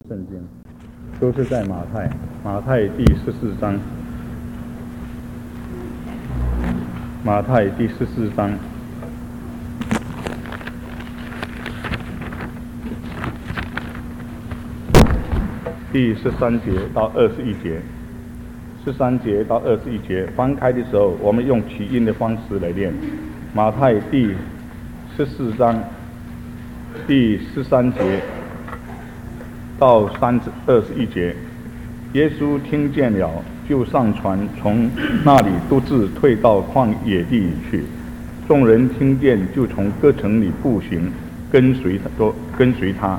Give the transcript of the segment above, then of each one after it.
圣经，都是在马太第14章，马太第14章第13节到21节，13节到21节，翻开的时候，我们用起音的方式来念。马太第14章第13节到21节，耶稣听见了，就上船，从那里独自退到旷野地里去。众人听见，就从各城里步行，跟随他。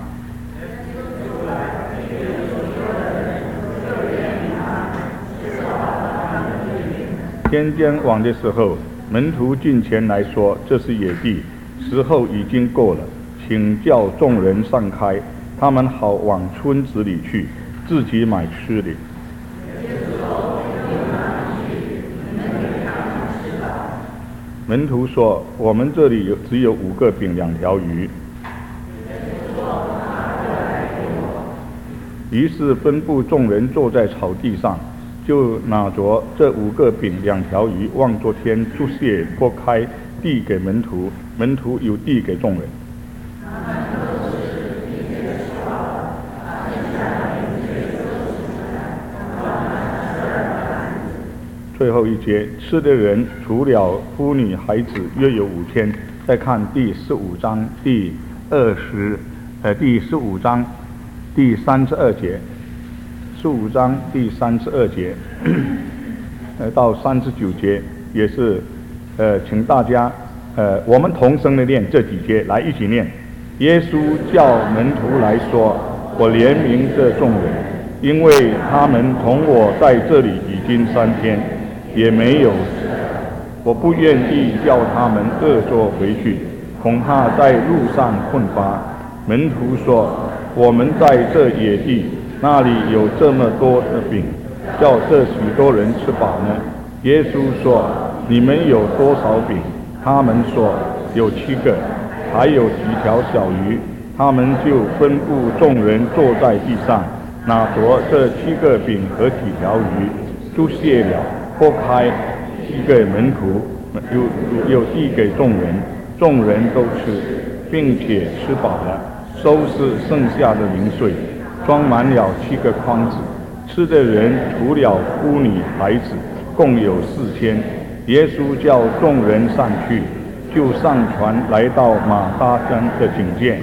天将晚的时候，门徒近前来说：“这是野地，时候已经过了，请叫众人散开，他们好往村子里去，自己买吃的。”门徒说：“我们这里只有5个饼2条鱼。”于是吩咐众人坐在草地上，就拿着这5个饼2条鱼，望着天祝谢，拨开，递给门徒，门徒又递给众人。最后一节，吃的人除了妇女孩子约有5000。再看第15章第15章第32节，15章第32节到39节也是请大家我们同声的念这几节，来一起念。耶稣叫门徒来说：“我怜悯这众人，因为他们同我在这里已经3天，也没有我不愿意叫他们恶作回去，恐怕在路上困乏。”门徒说：“我们在这野地，那里有这么多的饼，叫这许多人吃饱呢？”耶稣说：“你们有多少饼？”他们说：“有7个，还有几条小鱼。”他们就吩咐众人坐在地上，拿着这7个饼和几条鱼，祝谢了，拨开，递给门徒，又递给众人，众人都吃，并且吃饱了，收拾剩下的零碎，装满了7个筐子。吃的人除了妇女孩子，共有4000。耶稣叫众人上去，就上船来到马达山的井界。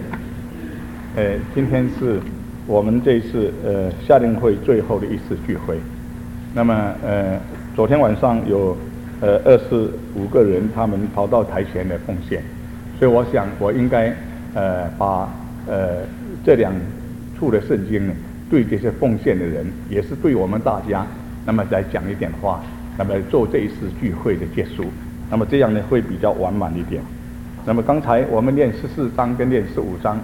今天是我们这次夏令会最后的一次聚会。那么昨天晚上有25个人，他们跑到台前来奉献，所以我想我应该把这2处的圣经呢，对这些奉献的人，也是对我们大家，那么再讲一点话，那么做这一次聚会的结束，那么这样呢会比较完满一点。那么刚才我们念14章跟念15章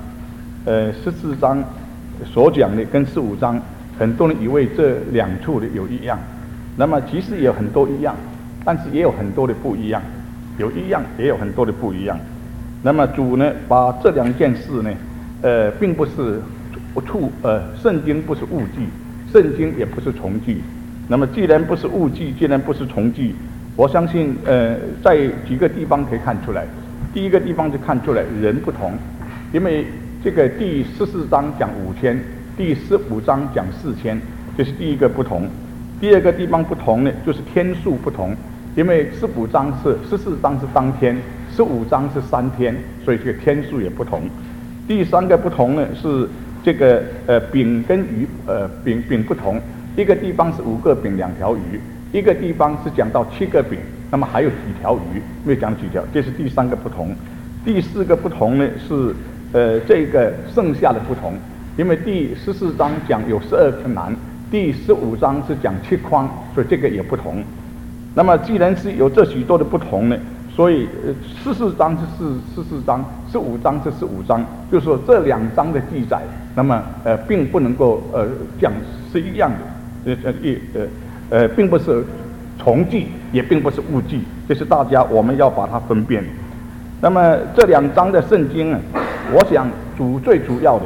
，14章所讲的跟15章，很多人以为这2处的有一样，那么其实也有很多一样，但是也有很多的不一样，有一样也有很多的不一样。那么主呢，把这2件事呢，并不是圣经不是误记，圣经也不是重记。那么既然不是误记，既然不是重记，我相信在几个地方可以看出来。第一个地方就看出来人不同，因为这个第14章讲5000，第15章讲4000，这是第一个不同。第二个地方不同呢，就是天数不同，因为14章是当天，15章是3天，所以这个天数也不同。第3个不同呢，是这个饼跟鱼饼不同，一个地方是5个饼2条鱼，一个地方是讲到7个饼，那么还有几条鱼，没有讲几条，这是第3个不同。第4个不同呢，是这个剩下的不同，因为第14章讲有12个男，第15章是讲7筐，所以这个也不同。那么既然是有这许多的不同呢，所以14章是14章，15章是15章，就是说这2章的记载，那么并不能够讲是一样的，并不是重记，也并不是误记，这是大家我们要把它分辨。那么这2章的圣经呢，我想最主要的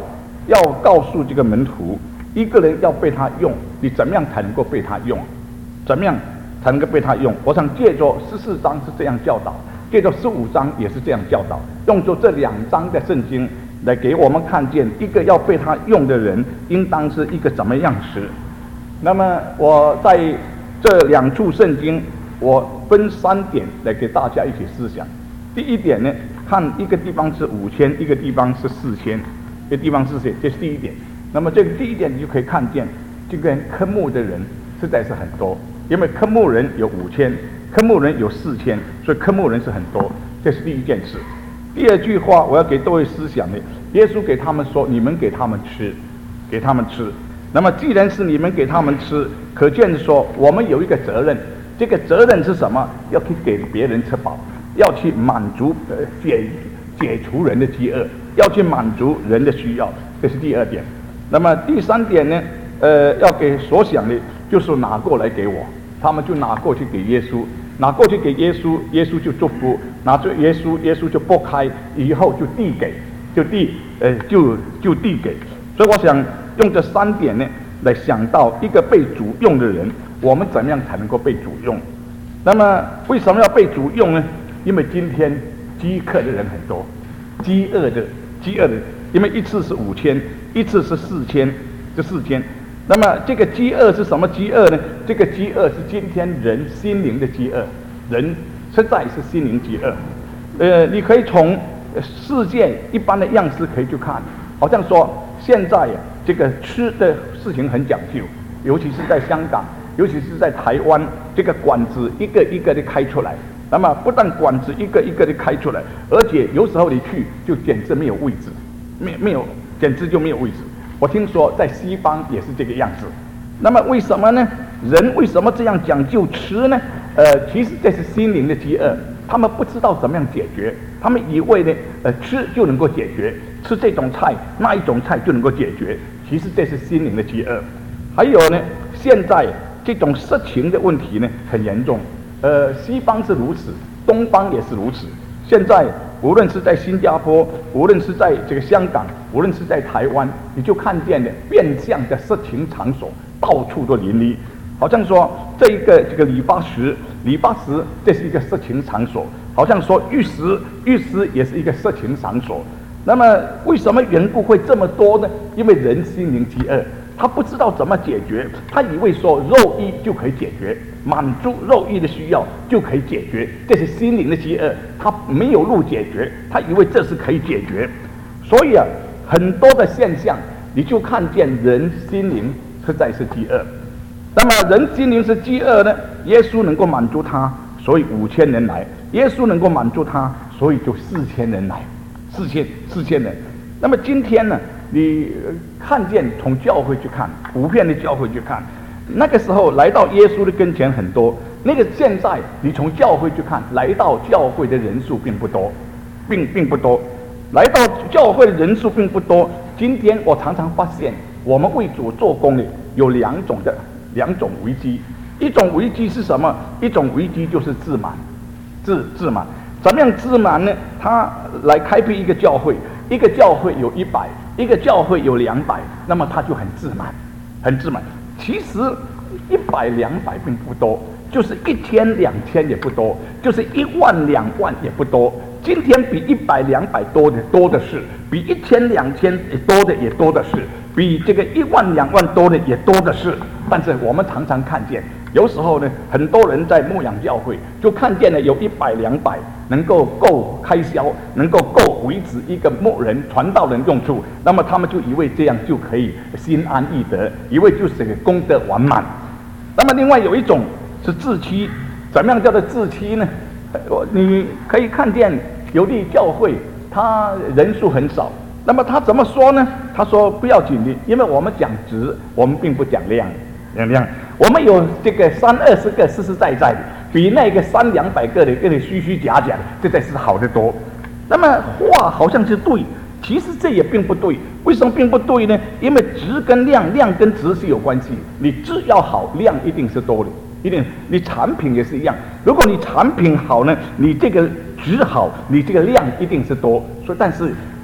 要告诉这个门徒，一个人要被他用，你怎么样才能够被他用？怎么样才能够被他用？我想借着14章是这样教导，借着15章也是这样教导，用着这2章的圣经来给我们看见一个要被他用的人应当是一个怎么样子。那么我在这2处圣经，我分3点来给大家一起思想。第一点呢，看一个地方是5000，一个地方是4000，一个地方是4000，这是第一点。那么这个第一点你就可以看见，这个科目的人实在是很多，因为科目人有5000，科目人有4000，所以科目人是很多，这是第一件事。第二句话我要给各位思想的，耶稣给他们说：“你们给他们吃，给他们吃。”那么既然是你们给他们吃，可见的说我们有一个责任，这个责任是什么？要去给别人吃饱，要去满足解除人的饥饿，要去满足人的需要，这是第2点。那么第3点呢？要给所想的，就是拿过来给我，他们就拿过去给耶稣，拿过去给耶稣，耶稣就祝福，拿着耶稣，耶稣就剥开，以后就递给，就递给。所以我想用这3点呢，来想到一个被主用的人，我们怎么样才能够被主用？那么为什么要被主用呢？因为今天饥渴的人很多，饥饿的，因为一次是5000，一次是4000，这4000。那么这个饥饿是什么饥饿呢？这个饥饿是今天人心灵的饥饿，人实在是心灵饥饿。你可以从世界一般的样式可以去看，好像说现在这个吃的事情很讲究，尤其是在香港，尤其是在台湾，这个馆子一个一个的开出来。那么不但馆子一个一个的开出来，而且有时候你去就简直没有位置，没有，简直就没有位置。我听说在西方也是这个样子。那么为什么呢？人为什么这样讲究吃呢？其实这是心灵的饥饿，他们不知道怎么样解决，他们以为呢，吃就能够解决，吃这种菜那一种菜就能够解决。其实这是心灵的饥饿。还有呢，现在这种色情的问题呢很严重，西方是如此，东方也是如此。现在无论是在新加坡，无论是在这个香港，无论是在台湾，你就看见的变相的色情场所到处都林立。好像说这个理发师这是一个色情场所，好像说浴室也是一个色情场所。那么为什么缘故会这么多呢？因为人心灵饥饿，他不知道怎么解决，他以为说肉衣就可以解决，满足肉衣的需要就可以解决，这是心灵的饥饿，他没有路解决，他以为这是可以解决。所以很多的现象你就看见人心灵实在是饥饿。那么人心灵是饥饿呢，耶稣能够满足他，所以5000人来；耶稣能够满足他，所以就4000人来，4000人。那么今天呢，你看见从教会去看，普遍的教会去看，那个时候来到耶稣的跟前很多，那个现在你从教会去看，来到教会的人数并不多，并不多，来到教会的人数并不多。今天我常常发现，我们为主做工的有两种危机。一种危机是什么？一种危机就是自满，自满。怎么样自满呢？他来开辟一个教会，一个教会有100，一个教会有200，那么他就很自满，很自满。其实100、200并不多，就是1000、2000也不多，就是1万、2万也不多。今天比100、200多的是，比1000、2000多的是，比这个1万、2万多的也多的是。但是我们常常看见，有时候呢，很多人在牧养教会，就看见了有100、200能够够开销，能够够维持一个牧人、传道人用处，那么他们就以为这样就可以心安意得，以为就是个功德完满。那么另外有一种是自欺，怎么样叫做自欺呢？你可以看见有的教会，他人数很少，那么他怎么说呢？他说不要紧的，因为我们讲值，我们并不讲量。我们有这个30-20个实实在在的，比那个300-200个的跟你虚虚假假的，这才是好得多。那么话好像是对，其实这也并不对。为什么并不对呢？因为值跟量，量跟值是有关系。你质要好，量一定是多的，一定。你产品也是一样，如果你产品好呢，你这个值好，你这个量一定是多。所以，但是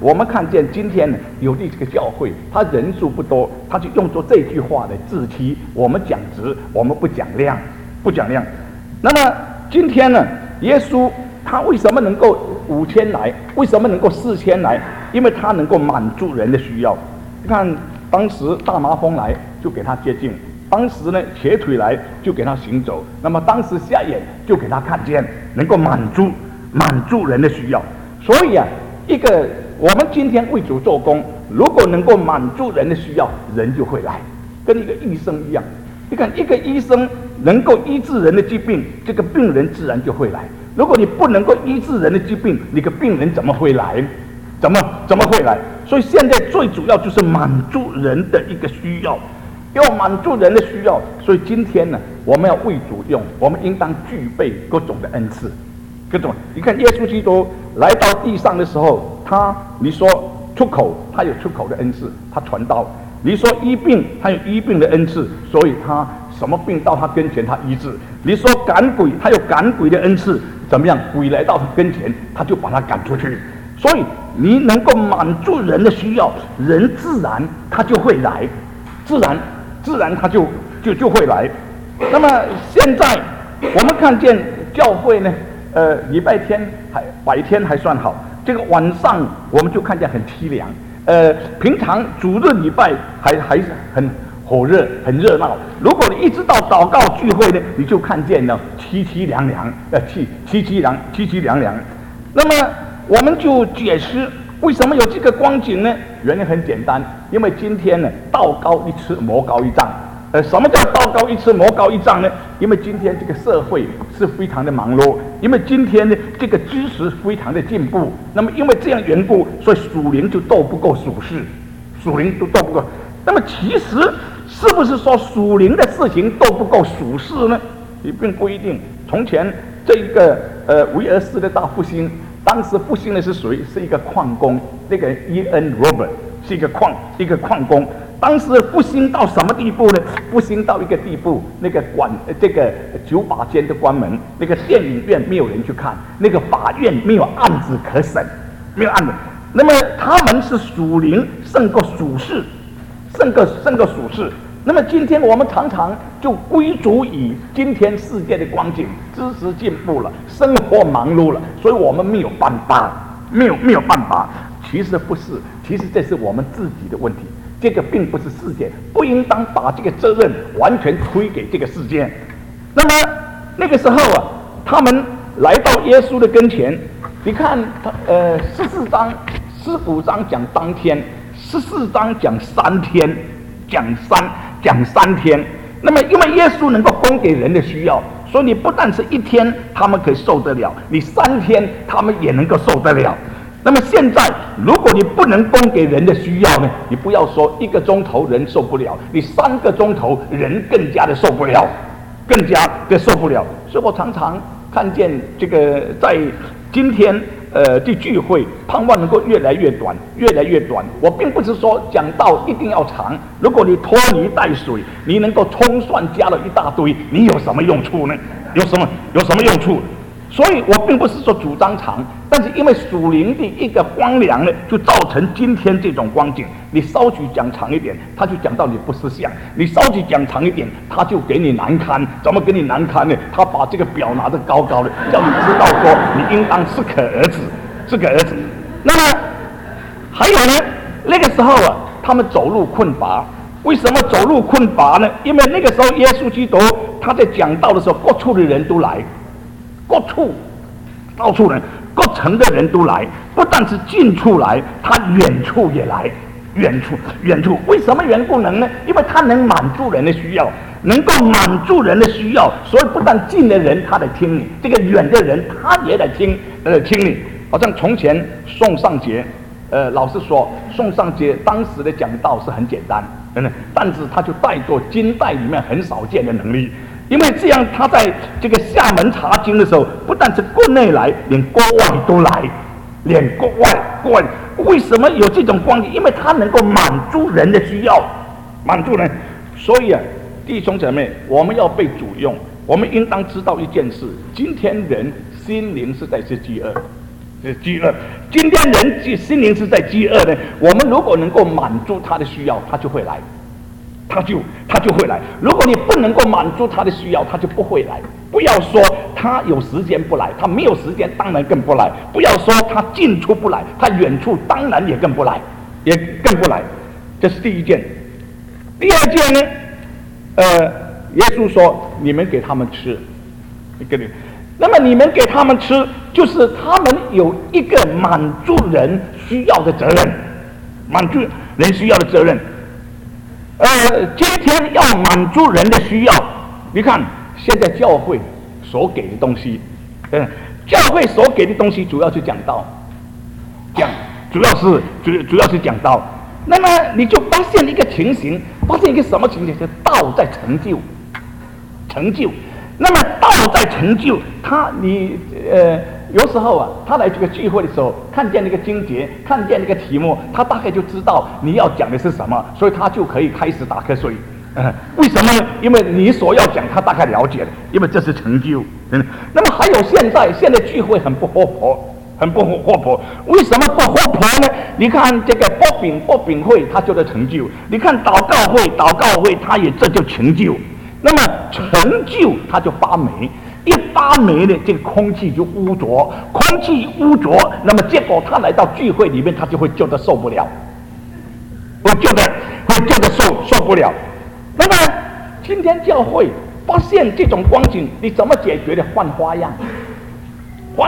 我们看见今天呢，有的这个教会，他人数不多，他就用作这句话来自欺。我们讲质，我们不讲量，不讲量。那么今天呢，耶稣他为什么能够5000来？为什么能够4000来？因为他能够满足人的需要。你看，当时大麻风来就给他接近，当时呢瘸腿来就给他行走，那么当时瞎眼就给他看见，能够满足人的需要。所以啊，我们今天为主做工，如果能够满足人的需要，人就会来，跟一个医生一样。你看，一个医生能够医治人的疾病，这个病人自然就会来。如果你不能够医治人的疾病，你个病人怎么会来？怎么会来？所以现在最主要就是满足人的一个需要，要满足人的需要。所以今天呢，我们要为主用，我们应当具备各种的恩赐。各种，你看耶稣基督来到地上的时候，你说出口，他有出口的恩赐，他传道；你说医病，他有医病的恩赐，所以他什么病到他跟前，他医治。你说赶鬼，他有赶鬼的恩赐，怎么样？鬼来到他跟前，他就把他赶出去。所以你能够满足人的需要，人自然他就会来，自然他就会来。那么现在我们看见教会呢，礼拜天白天还算好，这个晚上我们就看见很凄凉。平常主日礼拜还很火热，很热闹。如果你一直到祷告聚会呢，你就看见了凄凉凉。那么我们就解释为什么有这个光景呢？原因很简单，因为今天呢，道高一尺，魔高一丈。什么叫道高一尺，魔高一丈呢？因为今天这个社会是非常的忙碌，因为今天呢，这个知识非常的进步。那么因为这样缘故，所以属灵就斗不过属世，属灵都斗不过。那么其实是不是说属灵的事情斗不过属世呢？也并不一定。从前这一个威尔士的大复兴，当时复兴的是谁？是一个矿工，那个E.N. Robert 是一个矿工。当时复兴到什么地步呢？复兴到一个地步，那个这个酒吧间都关门，那个电影院没有人去看，那个法院没有案子可审，没有案子。那么他们是属灵胜过属世，胜过属世。那么今天我们常常就归属于今天世界的光景，知识进步了，生活忙碌了，所以我们没有办法，没有办法。其实不是，其实这是我们自己的问题。这个并不是世界，不应当把这个责任完全推给这个世界。那么那个时候啊，他们来到耶稣的跟前，你看14章、15章讲当天，14章讲3天，讲3天。那么因为耶稣能够供给人的需要，所以你不但是1天他们可以受得了，你3天他们也能够受得了。那么现在，如果你不能供给人的需要呢，你不要说1个钟头人受不了，你3个钟头人更加的受不了。所以我常常看见这个在今天的聚会，盼望能够越来越短。我并不是说讲道一定要长，如果你拖泥带水，你能够葱蒜加了一大堆，你有什么用处呢？有什么用处？所以我并不是说主张长，但是因为属灵的一个荒凉呢，就造成今天这种光景。你稍许讲长一点，他就讲到你不识相；你稍许讲长一点，他就给你难堪。怎么给你难堪呢？他把这个表拿得高高的，叫你知道说你应当是个儿子。那么还有呢，那个时候啊，他们走路困乏。为什么走路困乏呢？因为那个时候耶稣基督他在讲道的时候，各处的人都来。到处人，各城的人都来，不但是近处来，他远处也来，远处。为什么缘故能呢？因为他能满足人的需要，能够满足人的需要，所以不但近的人他来听你，这个远的人他也来听你。好像从前宋尚节，老实说，宋尚节当时的讲道是很简单，但是他就带着金代里面很少见的能力。因为这样，他在这个厦门查经的时候，不但是国内来，连国外都来，国外。为什么有这种光景？因为他能够满足人的需要，满足人。所以啊，弟兄姐妹，我们要被主用，我们应当知道一件事：今天人心灵是在这饥饿， 饥饿。今天人心灵是在饥饿呢，我们如果能够满足他的需要，他就会来，他就会来。如果你不能够满足他的需要，他就不会来。不要说他有时间不来，他没有时间当然更不来。不要说他近处不来，他远处当然也更不来，这是第一件。第二件呢，耶稣说你们给他们吃，那么你们给他们吃，就是他们有一个满足人需要的责任，满足人需要的责任。今天要满足人的需要，你看现在教会所给的东西，教会所给的东西主要是讲道，主要是讲道。那么你就发现一个情形，发现一个什么情形？就是道在成就。那么道在成就，有时候啊，他来这个聚会的时候，看见那个经节，看见那个题目，他大概就知道你要讲的是什么，所以他就可以开始打瞌睡。为什么呢？因为你所要讲，他大概了解了，因为这是成就。那么还有现在聚会很不活泼，为什么不活泼呢？你看这个播饼会，它就是成就；你看祷告会，它也这就成就。那么成就它就发霉，一发霉呢，这个空气就污浊，那么结果他来到聚会里面，他就会觉得受不了，会觉得受不了。那么今天教会发现这种光景，你怎么解决的？换花样，换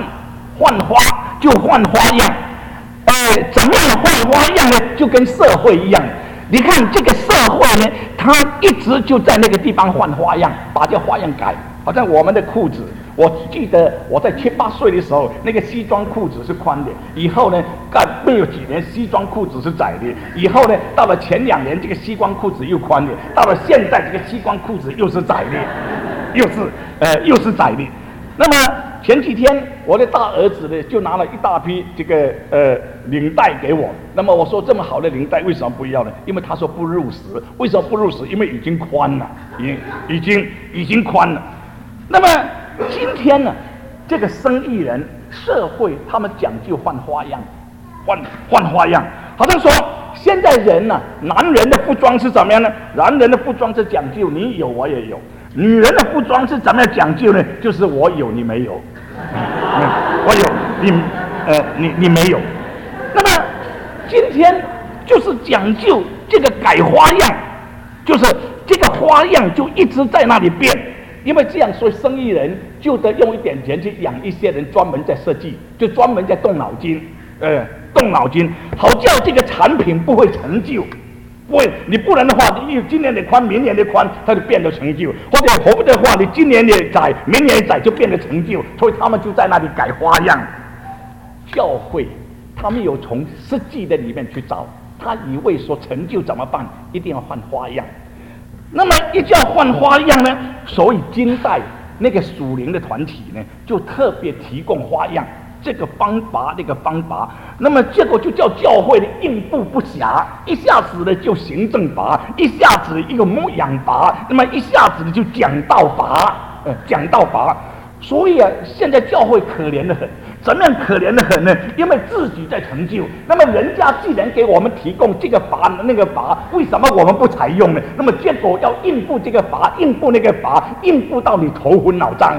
花样。怎么样换花样呢？就跟社会一样。你看这个社会呢，他一直就在那个地方换花样，把这花样改。好像我们的裤子，我记得我在7、8岁的时候，那个西装裤子是宽的，以后呢，没有几年西装裤子是窄的，以后呢，到了前2年这个西装裤子又宽的，到了现在这个西装裤子又是窄的，又是窄的。那么前几天我的大儿子呢，就拿了一大批这个领带给我。那么我说这么好的领带为什么不要呢？因为他说不入时。为什么不入时？因为已经宽了，已经宽了。那么今天呢，这个生意人、社会他们讲究换花样，换花样。好像说现在人呢，男人的服装是怎么样呢？男人的服装是讲究你有我也有。女人的服装是怎么样讲究呢？就是我有你没有，我有你没有。那么今天就是讲究这个改花样，就是这个花样就一直在那里变，因为这样，所以生意人就得用一点钱去养一些人专门在设计，就专门在动脑筋，好叫这个产品不会陈旧。你不然的话，你今年的宽，明年的宽，它就变得陈旧；或者的话，你今年的窄，明年的窄就变得陈旧。所以他们就在那里改花样。教会他们有从实际的里面去找，他以为说成就怎么办？一定要换花样。那么一叫换花样呢，所以金代那个属灵的团体呢，就特别提供花样。这个方法那个方法，那么结果就叫教会的应付不暇，一下子呢就行政法，一下子一个牧养法，那么一下子就讲道法，所以啊，现在教会可怜得很。怎么样可怜得很呢？因为自己在成就，那么人家既然给我们提供这个法那个法，为什么我们不采用呢？那么结果要应付这个法，应付那个法，应付到你头昏脑胀。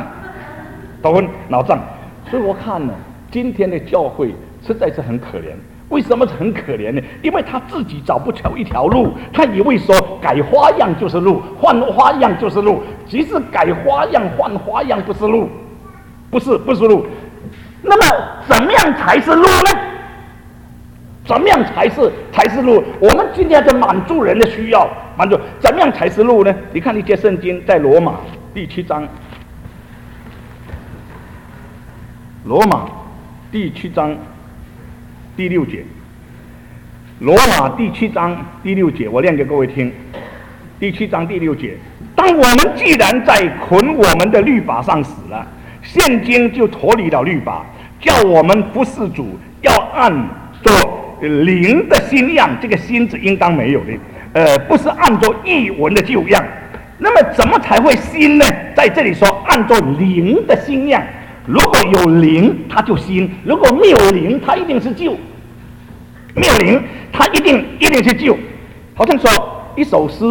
所以我看呢，今天的教会实在是很可怜。为什么很可怜呢？因为他自己找不着一条路，他以为说改花样就是路，换花样就是路，其实改花样换花样不是路，不是路。那么怎么样才是路呢？怎么样才是路？我们今天在满足人的需要，怎么样才是路呢？你看一节圣经，在罗马第7章。罗马第7章第6节，罗马第7章第6节，我念给各位听。第7章第6节，当我们既然在捆我们的律法上死了，现今就脱离了律法，叫我们服侍主，要按着灵的新样，这个心是应当没有的，不是按着异文的旧样。那么怎么才会新呢？在这里说按着灵的新样。 如果有灵，它就新；如果没有灵，它一定是旧。没有灵，它一定是旧。好像说一首诗，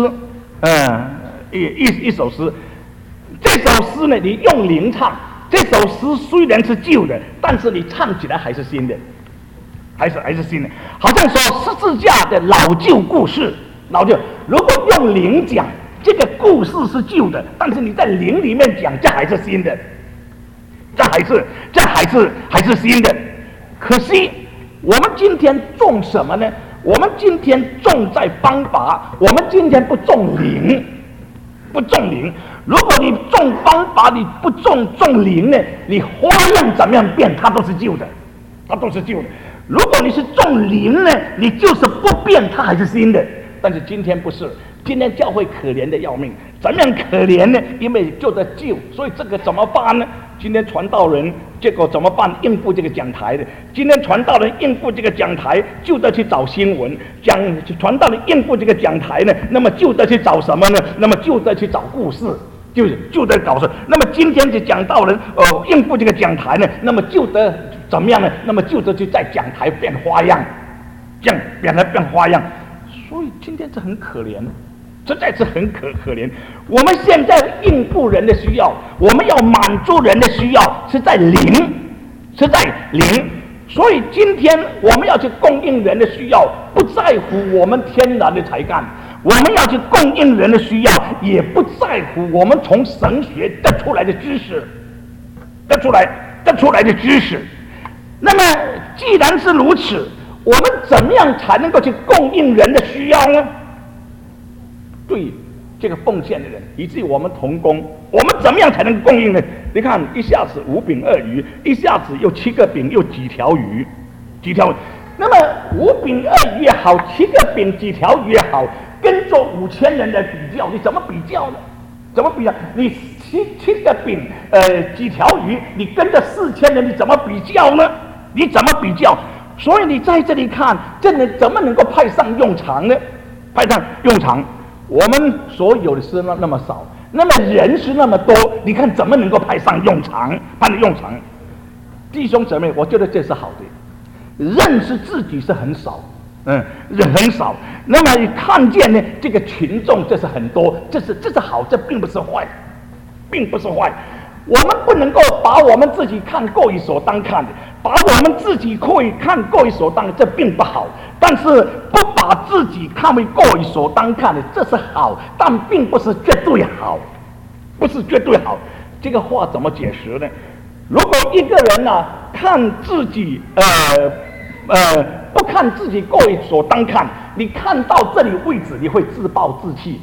一首诗，这首诗呢，你用灵唱，这首诗虽然是旧的，但是你唱起来还是新的，还是新的。好像说十字架的老旧故事，如果用灵讲，这个故事是旧的，但是你在灵里面讲，这还是新的，这还是新的。可惜我们今天重什么呢？我们今天重在方法，我们今天不重灵，不重灵。如果你重方法，你不重灵呢，你花样怎么样变，它都是旧的，它都是旧的。如果你是重灵呢，你就是不变，它还是新的。但是今天不是，今天教会可怜的要命，怎么样可怜呢？因为就在旧，所以这个怎么办呢？今天传道人结果怎么办？应付这个讲台的。今天传道人应付这个讲台，就得去找新闻；传道人应付这个讲台呢，那么就得去找什么呢？那么就得去找故事，就得搞事。那么今天这讲道人应付这个讲台呢，那么就得怎么样呢？那么就得去在讲台变花样，这样变花样。所以今天这很可怜。实在是很可怜。我们现在应付人的需要，我们要满足人的需要，是在灵。所以今天我们要去供应人的需要，不在乎我们天然的才干，我们要去供应人的需要，也不在乎我们从神学得出来的知识，得出来的知识。那么既然是如此，我们怎么样才能够去供应人的需要呢？对这个奉献的人，以至于我们同工，我们怎么样才能供应呢？你看，一下子5饼2鱼，一下子又7个饼又几条鱼，那么5饼2鱼也好，7个饼几条鱼也好，跟着5000人的比较，你怎么比较呢？怎么比较？你7个饼几条鱼，你跟着4000人，你怎么比较呢？你怎么比较？所以你在这里看，怎么能够派上用场呢？派上用场。我们所有的是那么少，那么人是那么多，你看怎么能够派上用场？弟兄姊妹，我觉得这是好的。认识自己是很少，人很少。那么你看见呢，这个群众这是很多，这是好，这并不是坏，我们不能够把我们自己看过于所当看的，把我们自己看过于所当，这并不好。但是不把自己看为过于所当看的，这是好，但并不是绝对好，这个话怎么解释呢？如果一个人看自己不看自己过于所当看，你看到这里位置，你会自暴自弃，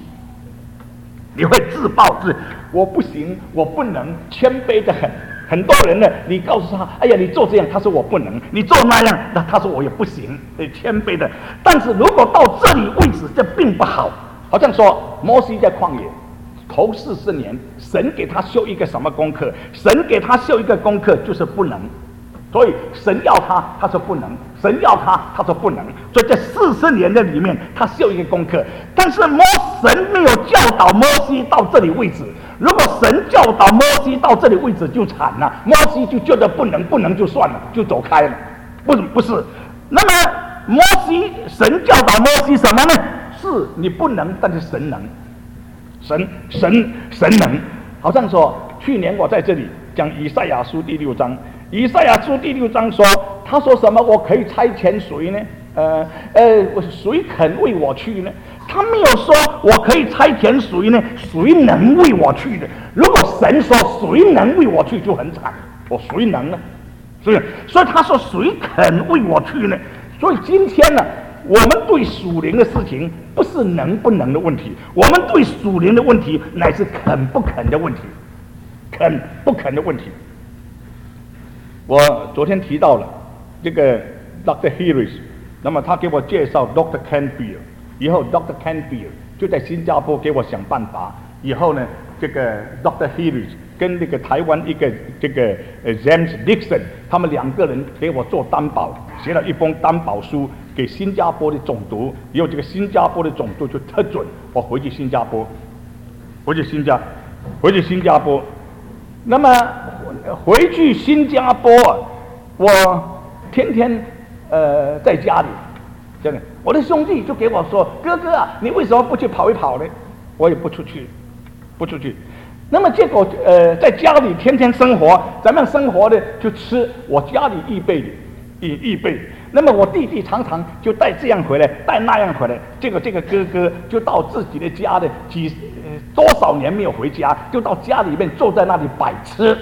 我不行，我不能，谦卑得很。很多人呢，你告诉他，哎呀，你做这样，他说我不能；你做那样，那他说我也不行，谦卑的。但是如果到这里为止，这并不好。好像说摩西在旷野头40年，神给他修一个什么功课？神给他修一个功课就是不能。所以神要他，他说不能；神要他，他说不能。所以在40年的里面，他修一个功课。但是神没有教导摩西到这里为止。如果神教导摩西到这里位置就惨了，摩西就觉得不能就算了，就走开了。不是。那么神教导摩西什么呢？是你不能，但是神能，神能。好像说去年我在这里讲以赛亚书第6章，以赛亚书第6章说，他说什么？我可以差遣谁呢？谁肯为我去呢？他没有说我可以差遣谁呢？谁能为我去的？如果神说谁能为我去，就很惨。谁能呢？所以他说谁肯为我去呢？所以今天呢，我们对属灵的事情不是能不能的问题，我们对属灵的问题乃是肯不肯的问题，肯不肯的问题。我昨天提到了这个 Dr. Harris， 那么他给我介绍 Dr. Canfield， 以后 Dr. Canfield 就在新加坡给我想办法，以后呢，这个 Dr. Harris 跟那个台湾一个这个James Dixon， 他们2个人给我做担保，写了一封担保书给新加坡的总督，以后这个新加坡的总督就特准我回去新加坡。那么回去新加坡，我天天在家里，这样，我的兄弟就给我说：“哥哥啊，你为什么不去跑一跑呢？”我也不出去。那么结果在家里天天生活，怎么样生活呢？就吃我家里预备的。那么我弟弟常常就带这样回来，带那样回来。这个哥哥就到自己的家的多少年没有回家，就到家里面坐在那里摆吃。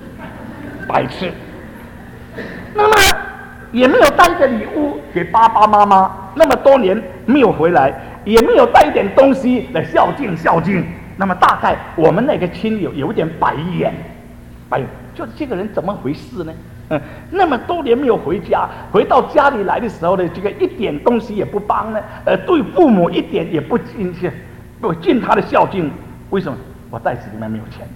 那么也没有带一个礼物给爸爸妈妈，那么多年没有回来，也没有带一点东西来孝敬。那么大概我们那个亲友有一点白眼，就是这个人怎么回事呢？那么多年没有回家，回到家里来的时候呢，这个一点东西也不帮呢，对父母一点也不尽他的孝敬。为什么？我袋子里面没有钱。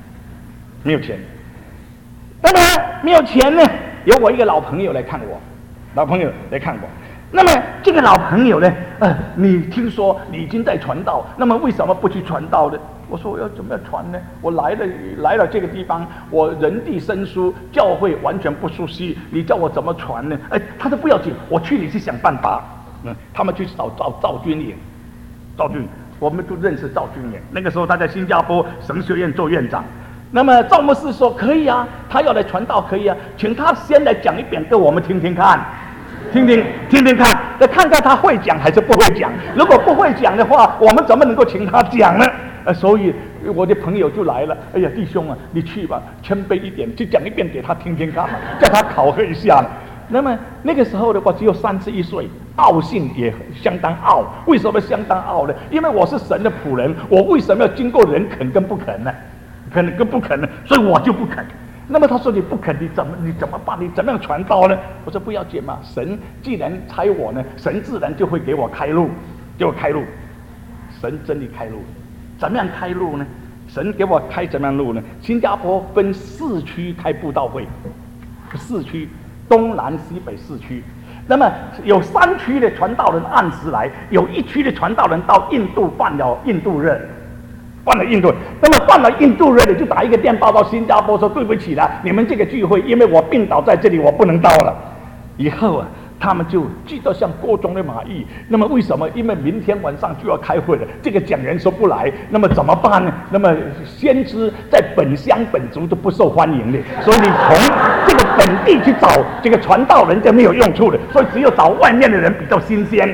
那么没有钱呢，有我一个老朋友来看我。那么这个老朋友呢，你听说你已经在传道，那么为什么不去传道呢？我说我要怎么传呢？我来了这个地方，我人地生疏，教会完全不熟悉，你叫我怎么传呢？他说不要紧，我去你去想办法。他们去找赵君颖，我们都认识赵君颖。那个时候他在新加坡神学院做院长。那么赵牧师说可以啊，他要来传道可以啊，请他先来讲一遍给我们听听看。听看，看看他会讲还是不会讲。如果不会讲的话，我们怎么能够请他讲呢？所以我的朋友就来了。哎呀，弟兄啊，你去吧，谦卑一点，去讲一遍给他听看嘛，叫他考核一下。那么那个时候的话，只有31岁，傲性也相当傲。为什么相当傲呢？因为我是神的仆人，我为什么要经过人肯跟不肯呢？肯跟不肯呢？所以我就不肯。那么他说你不肯，你怎么办？你怎么样传道呢？我说不要紧嘛，神既然差我呢，神自然就会给我开路，神真的开路，怎么样开路呢？神给我开怎么样路呢？新加坡分4区开布道会，4区，东南西北4区。那么有3区的传道人按时来，有1区的传道人到印度办了印度日。那么办了印度日，就打一个电报到新加坡说对不起了，你们这个聚会因为我病倒在这里，我不能到了。以后他们就急得像锅中的蚂蚁。那么为什么？因为明天晚上就要开会了，这个讲员说不来，那么怎么办呢？那么先知在本乡本族都不受欢迎的，所以你从这个本地去找这个传道人就没有用处的，所以只有找外面的人比较新鲜。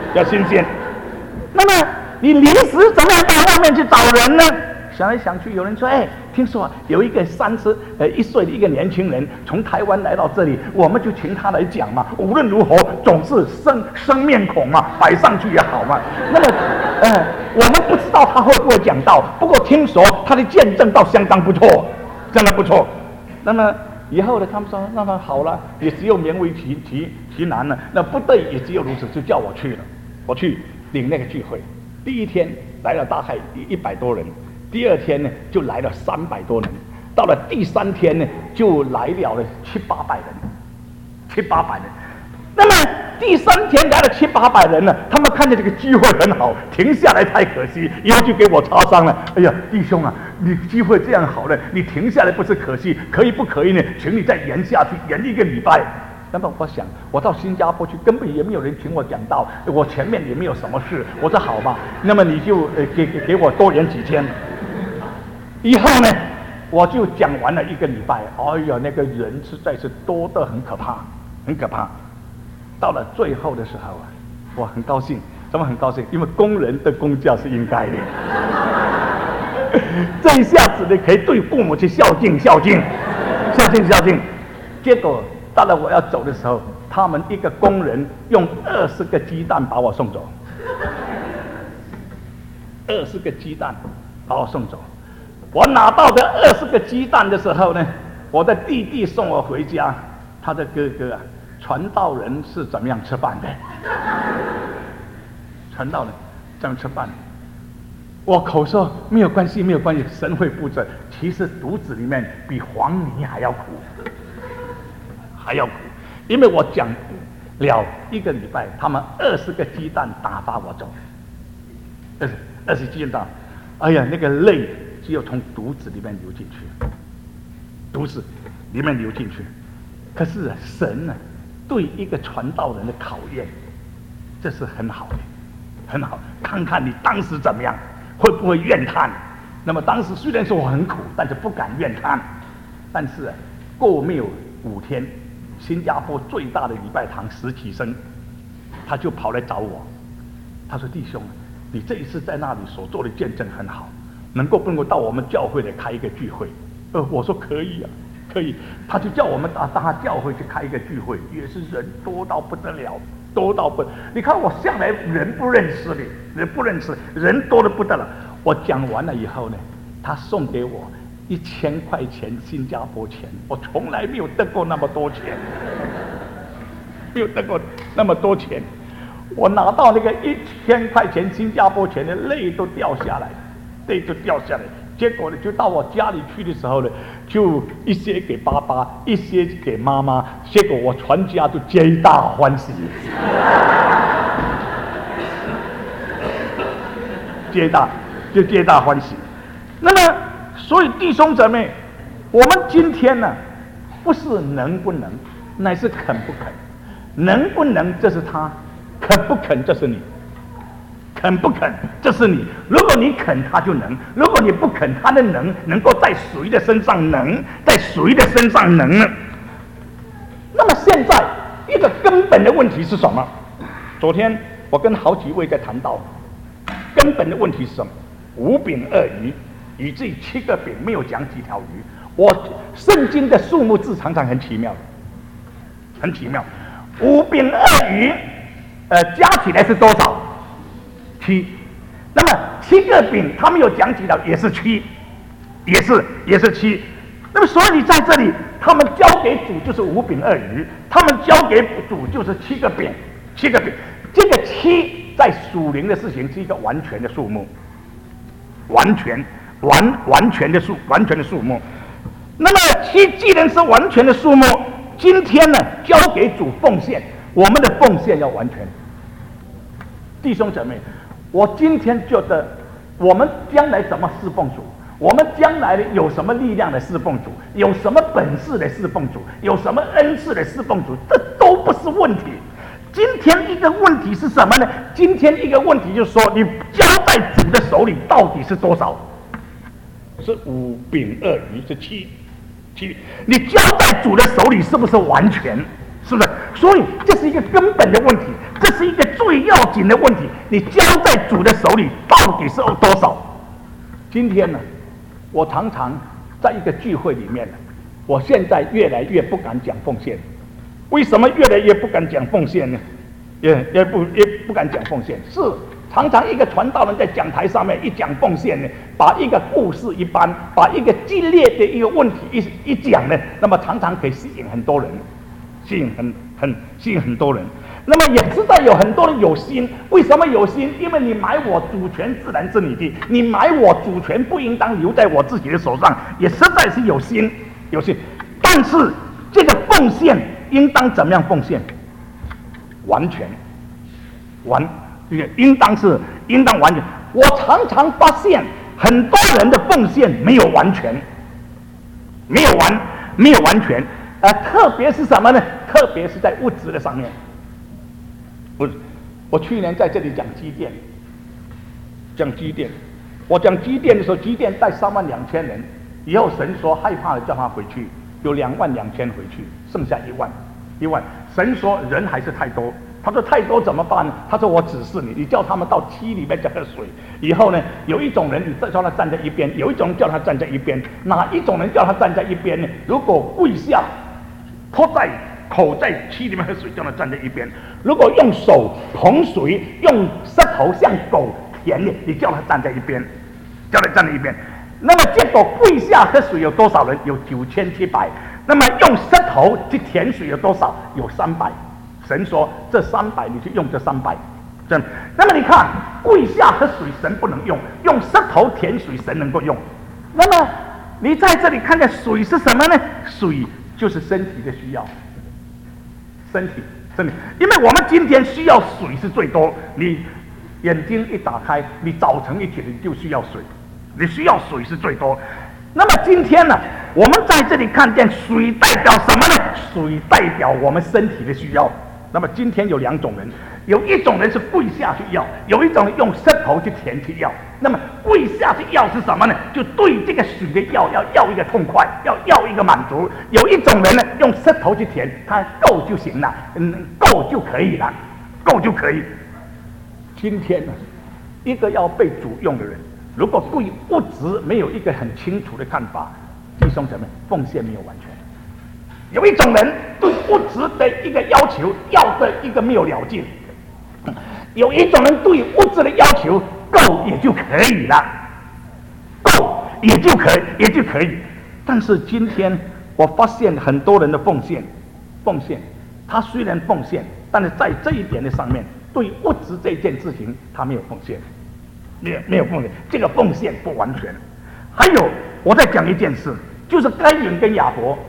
那么你临时怎么样到外面去找人呢？想来想去，有人说：“听说有一个31岁的一个年轻人从台湾来到这里，我们就请他来讲嘛。无论如何，总是生面孔嘛，摆上去也好嘛。那么，我们不知道他会不会讲道，不过听说他的见证倒相当不错，相当不错。那么以后呢，他们说那么好了，也只有勉为其难了。那不对，也只有如此，就叫我去了。我去领那个聚会。第一天来了大概100多人，第2天呢就来了300多人，到了第3天呢就来了700-800人。那么第3天来了700-800人呢，他们看见这个机会很好，停下来太可惜，以后就给我插伤了。哎呀，弟兄啊，你机会这样好了，你停下来不是可惜？可以不可以呢？请你再延下去，延1个礼拜。那么我想，我到新加坡去，根本也没有人请我讲道，我前面也没有什么事。我说好吧，那么你就给我多延几天。以后呢，我就讲完了1个礼拜。哎呀，那个人实在是多得很可怕。到了最后的时候啊，我很高兴。怎么很高兴？因为工人的工价是应该的。这一下子呢，可以对父母去孝敬。结果到了我要走的时候，他们一个工人用20个鸡蛋把我送走。20个鸡蛋把我送走。我拿到的20个鸡蛋的时候呢，我的弟弟送我回家，他的哥哥啊，传道人是怎么样吃饭的？传道人怎么吃饭？我口说没有关系，神会负责。其实肚子里面比黄泥还要苦，因为我讲了1个礼拜，他们20个鸡蛋打发我走，20鸡蛋，哎呀，那个泪只有从肚子里面流进去。 都是里面流进去。可是神呢，对一个传道人的考验，这是很好的，很好。看看你当时怎么样，会不会怨叹？那么当时虽然说我很苦，但是不敢怨叹。但是过没有5天，新加坡最大的礼拜堂实习生，他就跑来找我，他说：“弟兄，你这一次在那里所做的见证很好，不能够到我们教会来开一个聚会？”我说可以啊，可以。他就叫我们到他教会去开一个聚会，也是人多到不得了，多到不，你看我向来人不认识的，人多的不得了。我讲完了以后呢，他送给我1000块钱新加坡钱，我从来没有得过那么多钱，没有得过那么多钱。我拿到那个1000块钱新加坡钱的，泪都掉下来。结果呢，就到我家里去的时候呢，就一些给爸爸，一些给妈妈，结果我全家都皆大欢喜，皆大欢喜。那么，所以弟兄姊妹，我们今天呢，不是能不能，乃是肯不肯。能不能，这是他；肯不肯，这是你。肯不肯，这是你。如果你肯，他就能；如果你不肯，他的能够在谁的身上能，在谁的身上能呢？那么现在一个根本的问题是什么？昨天我跟好几位在谈到，根本的问题是什么？5饼2鱼，以至于7个饼没有讲几条鱼。圣经的数目字常常很奇妙，很奇妙。5饼2鱼，加起来是多少？7。那么7个饼，他没有讲几条，也是7，也是7。那么所以你在这里，他们交给主就是5饼2鱼，他们交给主就是7个饼。这个7在属灵的事情是一个完全的数目，完全的数目。那么7既然是完全的数目，今天呢，交给主奉献，我们的奉献要完全。弟兄姊妹，我今天觉得，我们将来怎么侍奉主？我们将来有什么力量的侍奉主？有什么本事的侍奉主？有什么恩赐的侍奉主？这都不是问题。今天一个问题是什么呢？今天一个问题就是说，你交在主的手里到底是多少？是5饼2鱼，是7。你交在主的手里是不是完全？是不是？所以这是一个根本的问题，这是一个最要紧的问题。你交在主的手里到底是有多少？今天呢，我常常在一个聚会里面，我现在越来越不敢讲奉献。为什么越来越不敢讲奉献呢？也不敢讲奉献。是常常一个传道人在讲台上面一讲奉献呢，把一个故事一般，把一个激烈的一个问题一讲呢，那么常常可以吸引很多人，吸引很多人。那么也知道有很多人有心，为什么有心？因为你买我主权自然是你的，你买我主权不应当留在我自己的手上，也实在是有心。但是这个奉献应当怎么样奉献？完全，应当完全。我常常发现很多人的奉献没有完全，没有完全。特别是什么呢？特别是在物质的上面。我去年在这里讲基甸，我讲基甸的时候，基甸带32000人，以后神说害怕了，叫他回去，有22000回去，剩下1万。神说人还是太多，他说太多怎么办呢？他说我指示你，你叫他们到溪里面去喝水。以后呢，有一种人你叫他站在一边，有一种人叫他站在一边。哪一种人叫他站在一边呢？如果跪下，口在溪里面喝水，叫他站在一边；如果用手捧水，用舌头像狗舔的，你叫他站在一边，那么结果跪下喝水有多少人？有9700。那么用舌头去舔水有多少？有300。神说这300你去用这300。那么你看，跪下喝水神不能用，用舌头舔水神能够用。那么你在这里看见水是什么呢？水就是身体的需要。身体，因为我们今天需要水是最多。你眼睛一打开，你早晨一起来就需要水，你需要水是最多。 那么今天呢，我们在这里看见水代表什么呢？水代表我们身体的需要。那么今天有两种人，有一种人是跪下去要，有一种人用舌头去舔去要。那么跪下去要是什么呢？就对这个水的要一个痛快，要一个满足。有一种人呢，用舌头去舔，他够就行了，够就可以了，够就可以。今天呢，一个要被主用的人，如果对物质没有一个很清楚的看法，弟兄姊妹，奉献没有完全。有一种人对物质的一个要求要的一个没有了尽，有一种人对物质的要求够也就可以了，够也就可以。但是今天我发现很多人的奉献，他虽然奉献，但是在这一点的上面，对物质这件事情他没有奉献，没有奉献，这个奉献不完全。还有，我再讲一件事，就是该隐跟亚伯。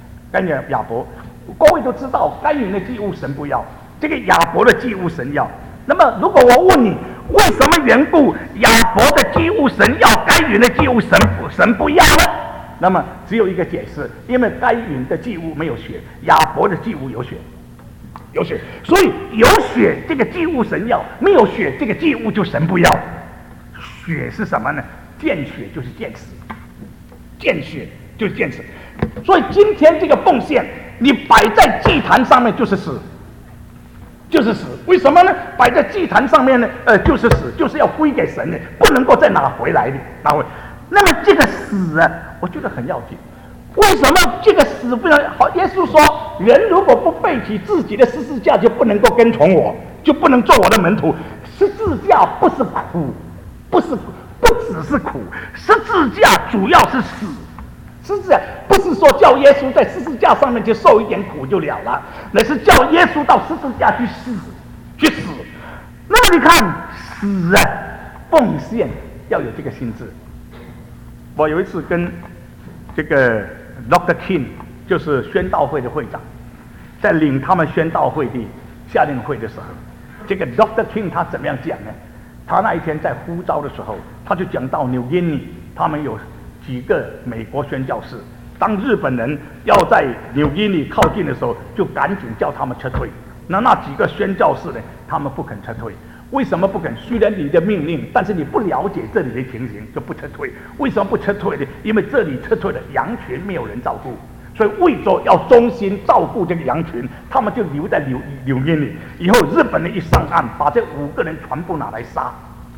各位都知道，该隐的祭物神不要，这个亚伯的祭物神要。那么，如果我问你，为什么缘故亚伯的祭物神要，该隐的祭物神不要呢？那么只有一个解释，因为该隐的祭物没有血，亚伯的祭物有血，所以有血这个祭物神要，没有血这个祭物就神不要。血是什么呢？见血就是见死，见血就是见死。所以今天这个奉献，你摆在祭坛上面就是死，为什么呢？摆在祭坛上面呢，就是死，就是要归给神的，不能够再拿回来的，那么这个死啊，我觉得很要紧。为什么这个死不能好？耶稣说，人如果不背起自己的十字架，就不能够跟从我，就不能做我的门徒。十字架不是苦，不只是苦，十字架主要是死。十字架不是说叫耶稣在十字架上面去受一点苦就了了，那是叫耶稣到十字架去死。那么你看，死啊，奉献要有这个心智。我有一次跟这个 Dr. King， 就是宣道会的会长，在领他们宣道会的夏令会的时候，这个 Dr. King 他怎么样讲呢？他那一天在呼召的时候，他就讲到纽约尼，他们有几个美国宣教士，当日本人要在纽约尼靠近的时候，就赶紧叫他们撤退。那几个宣教士呢，他们不肯撤退。为什么不肯？虽然你的命令，但是你不了解这里的情形，就不撤退。为什么不撤退呢？因为这里撤退的羊群没有人照顾，所以为着要忠心照顾这个羊群，他们就留在纽约尼。以后日本人一上岸，把这5个人全部拿来杀，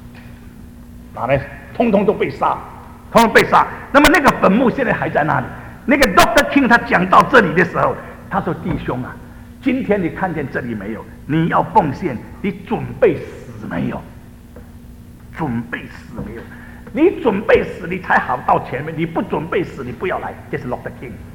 通通都被杀。那么那个坟墓现在还在那里。那个 Dr. King 他讲到这里的时候，他说：“弟兄啊，今天你看见这里没有？你要奉献，你准备死没有？你准备死，你才好到前面。你不准备死，你不要来。”这是 Dr.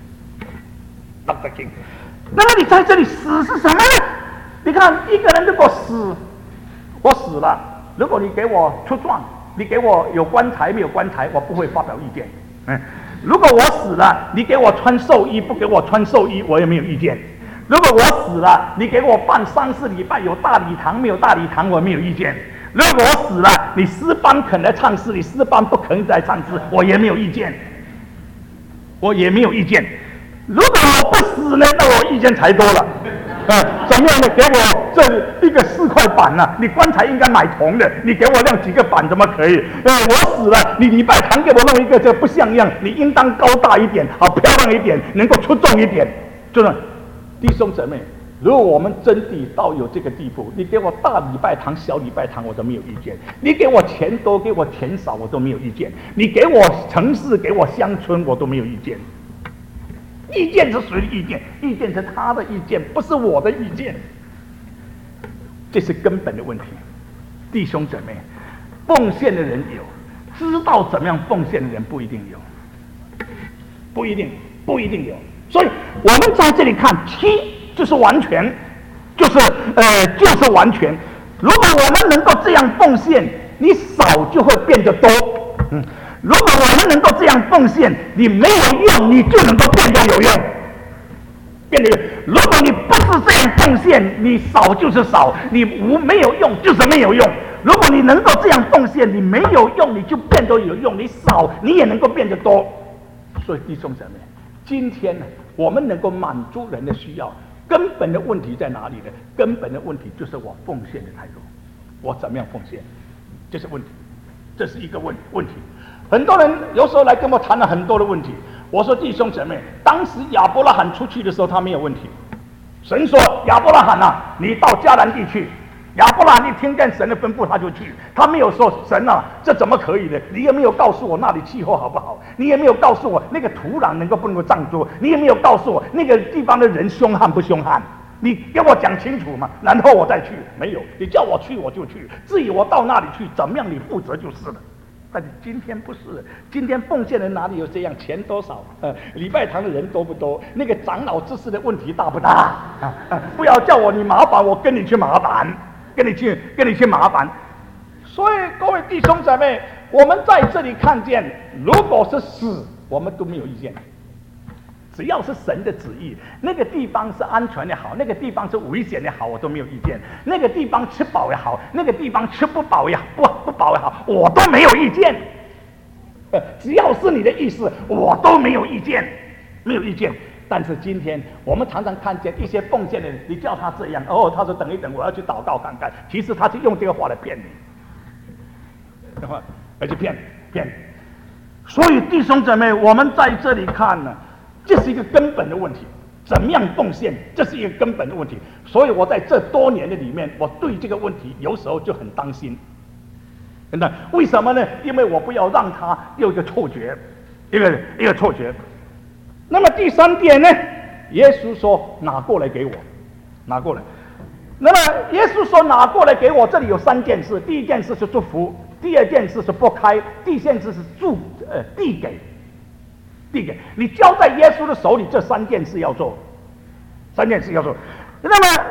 King。那么你在这里死是什么呢？你看一个人如果死，我死了，如果你给我出状，你给我有棺材没有棺材，我不会发表意见。如果我死了，你给我穿寿衣不给我穿寿衣，我也没有意见。如果我死了，你给我办丧事礼拜有大礼堂没有大礼堂，我没有意见。如果我死了，你诗班肯来唱诗，你诗班不肯来唱诗，我也没有意见。如果我不死呢，那我意见才多了。怎么样的？给我这一个4块板啊，你棺材应该买铜的，你给我晾几个板怎么可以？我死了，你礼拜堂给我弄一个，这不像样，你应当高大一点，好漂亮一点，能够出众一点。就是弟兄姊妹，如果我们真的到有这个地步，你给我大礼拜堂、小礼拜堂，我都没有意见；你给我钱多，给我钱少，我都没有意见；你给我城市，给我乡村，我都没有意见。意见是谁的意见？意见是他的意见，不是我的意见。这是根本的问题。弟兄姊妹，奉献的人有，知道怎么样奉献的人不一定有，不一定有。所以我们在这里看，7就是完全，就是完全。如果我们能够这样奉献，你少就会变得多。如果我们能够这样奉献，你没有用，你就能够变得有用。如果你不是这样奉献，你少就是少，你没有用就是没有用。如果你能够这样奉献，你没有用，你就变得有用；你少，你也能够变得多。 所以弟兄姊妹，今天呢，我们能够满足人的需要，根本的问题在哪里呢？根本的问题就是我奉献的态度，我怎么样奉献，这是问题，这是一个问题。很多人有时候来跟我谈了很多的问题，我说弟兄姊妹，当时亚伯拉罕出去的时候，他没有问题。神说：“亚伯拉罕啊，你到迦南地去。”亚伯拉罕一听见神的吩咐，他就去。他没有说：“神啊，这怎么可以呢？你也没有告诉我那里气候好不好？你也没有告诉我那个土壤不能够长出？你也没有告诉我那个地方的人凶悍不凶悍？你跟我讲清楚嘛，然后我再去。没有，你叫我去我就去。至于我到那里去怎么样，你负责就是了。”但是今天不是，今天奉献人哪里有这样？钱多少？礼拜堂的人多不多？那个长老知识的问题大不大？不要叫我你麻烦，我跟你去麻烦，跟你去麻烦。所以各位弟兄姊妹，我们在这里看见，如果是死，我们都没有意见。只要是神的旨意，那个地方是安全的好，那个地方是危险的好，我都没有意见。那个地方吃饱也好，那个地方吃不饱也好，不饱也好，我都没有意见。只要是你的意思，我都没有意见，没有意见。但是今天我们常常看见一些奉献的人，你叫他这样，他说等一等，我要去祷告看看。其实他是用这个话来骗你，而且骗。所以弟兄姊妹，我们在这里看呢。这是一个根本的问题，怎么样奉献，这是一个根本的问题。所以我在这多年的里面，我对这个问题有时候就很当心。真的，为什么呢？因为我不要让他有一个错觉，一个错觉。那么第三点呢？耶稣说拿过来给我，拿过来。那么耶稣说拿过来给我，这里有三件事：第一件事是祝福，第二件事是拨开，第三件事是递给。你交在耶稣的手里，这三件事要做，那么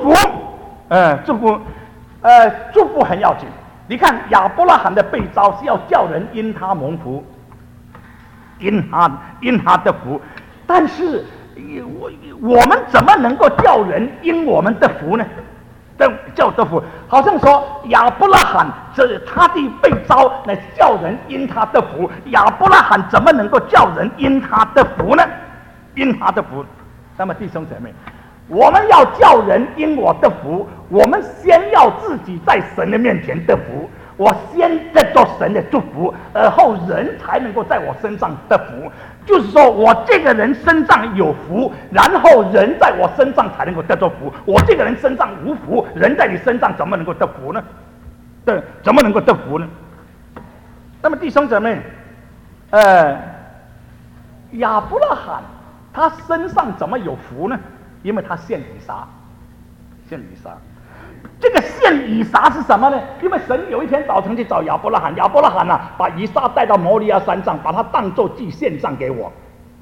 祝福很要紧。你看亚伯拉罕的被召是要叫人因他蒙福，因他的福。但是我们怎么能够叫人因我们的福呢？叫得福，好像说亚伯拉罕他的被召来叫人因他的福，亚伯拉罕怎么能够叫人因他的福呢？因他的福。那么弟兄姐妹，我们要叫人因我的福，我们先要自己在神的面前得福，我先得到神的祝福，而后人才能够在我身上得福。就是说我这个人身上有福，然后人在我身上才能够得到福。我这个人身上无福，人在你身上怎么能够得福呢？对，怎么能够得福呢？那么弟兄姊妹，亚伯拉罕他身上怎么有福呢？因为他献以撒。这个献以撒是什么呢？因为神有一天早晨去找亚伯拉罕，亚伯拉罕啊，把以撒带到摩利亚山上，把他当作祭献上给我，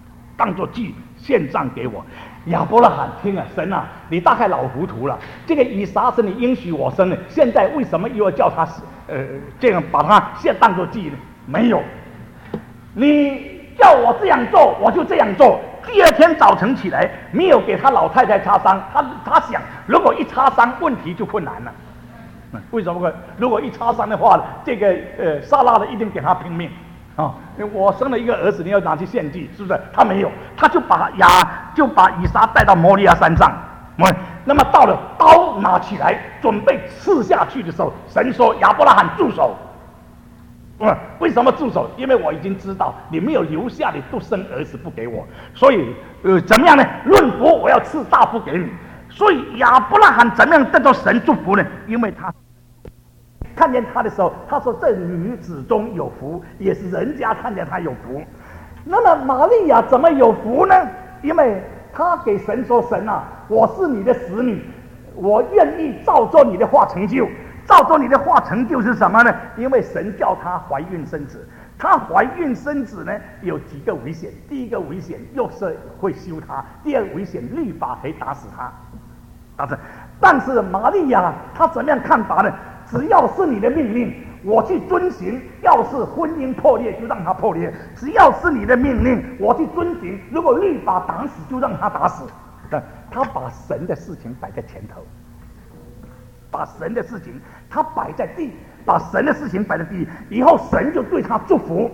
亚伯拉罕听了，神啊，你大概老糊涂了。这个以撒是你应许我生的，现在为什么又要叫他这样把他现当作祭呢？没有，你叫我这样做，我就这样做。第二天早晨起来，没有给他老太太擦伤，他想，如果一擦伤，问题就困难了。为什么？如果一擦伤的话，这个撒拉的一定给他拼命啊！我生了一个儿子，你要拿去献祭，是不是？他没有，他就把以撒带到摩利亚山上。那么到了刀拿起来准备刺下去的时候，神说：“亚伯拉罕住手！”为什么住手？因为我已经知道你没有留下你独生儿子不给我，所以怎么样呢？论福我要赐大福给你。所以亚伯拉罕怎么样得到神祝福呢？因为他看见他的时候，他说这女子中有福，也是人家看见他有福。那么玛利亚怎么有福呢？因为他给神说：“神啊，我是你的使女，我愿意照着你的话成就。”照着你的话成就是什么呢？因为神叫她怀孕生子，她怀孕生子呢有几个危险。第一个危险，又是会休她；第二个危险，律法可以打死她。但是玛利亚她怎么样看法呢？只要是你的命令，我去遵行；要是婚姻破裂，就让它破裂。只要是你的命令，我去遵行。如果律法打死，就让他打死。他把神的事情摆在前头。把神的事情他摆在第一，把神的事情摆在第一，以后神就对他祝福。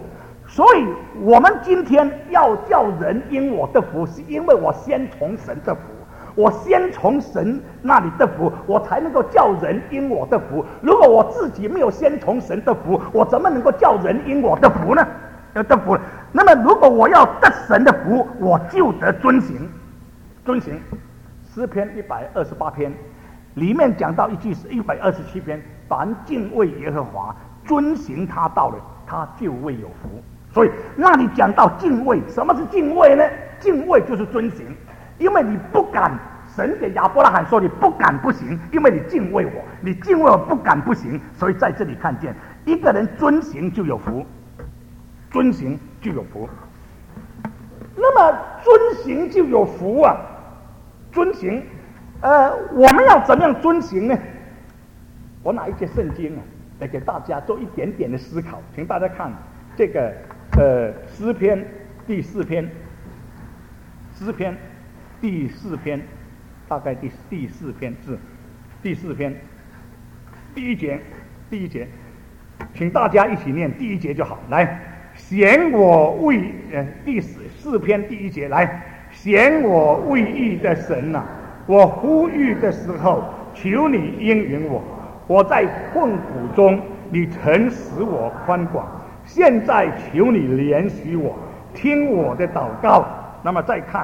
所以我们今天要叫人因我得福，是因为我先从神得福，我先从神那里得福，我才能够叫人因我得福。如果我自己没有先从神得福，我怎么能够叫人因我得福呢？要得福了。那么如果我要得神的福，我就得遵行。遵行，诗篇128篇里面讲到一句是127篇，凡敬畏耶和华，遵行他道的，他就会有福。所以那里讲到敬畏，什么是敬畏呢？敬畏就是遵行，因为你不敢，神给亚伯拉罕说你不敢不行，因为你敬畏我，你敬畏我不敢不行，所以在这里看见一个人遵行就有福，遵行就有福。那么遵行就有福啊，遵行，我们要怎么样遵行呢？我拿一节圣经啊，来给大家做一点点的思考，请大家看这个诗篇第4篇，诗篇第4篇，大概第4篇是第4篇第一节，请大家一起念第1节就好。来，显我为第4篇第1节，来，显我为义的神啊，我呼吁的时候，求你应允我。我在困苦中，你曾使我宽广。现在求你怜恤我，听我的祷告。那么再看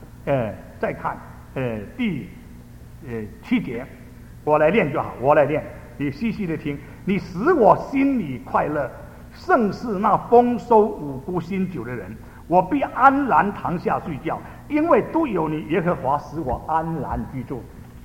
第7节，我来念就好，我来念，你细细的听。你使我心里快乐，胜似那丰收五谷新酒的人。我必安然躺下睡觉，因为都有你耶和华使我安然居住。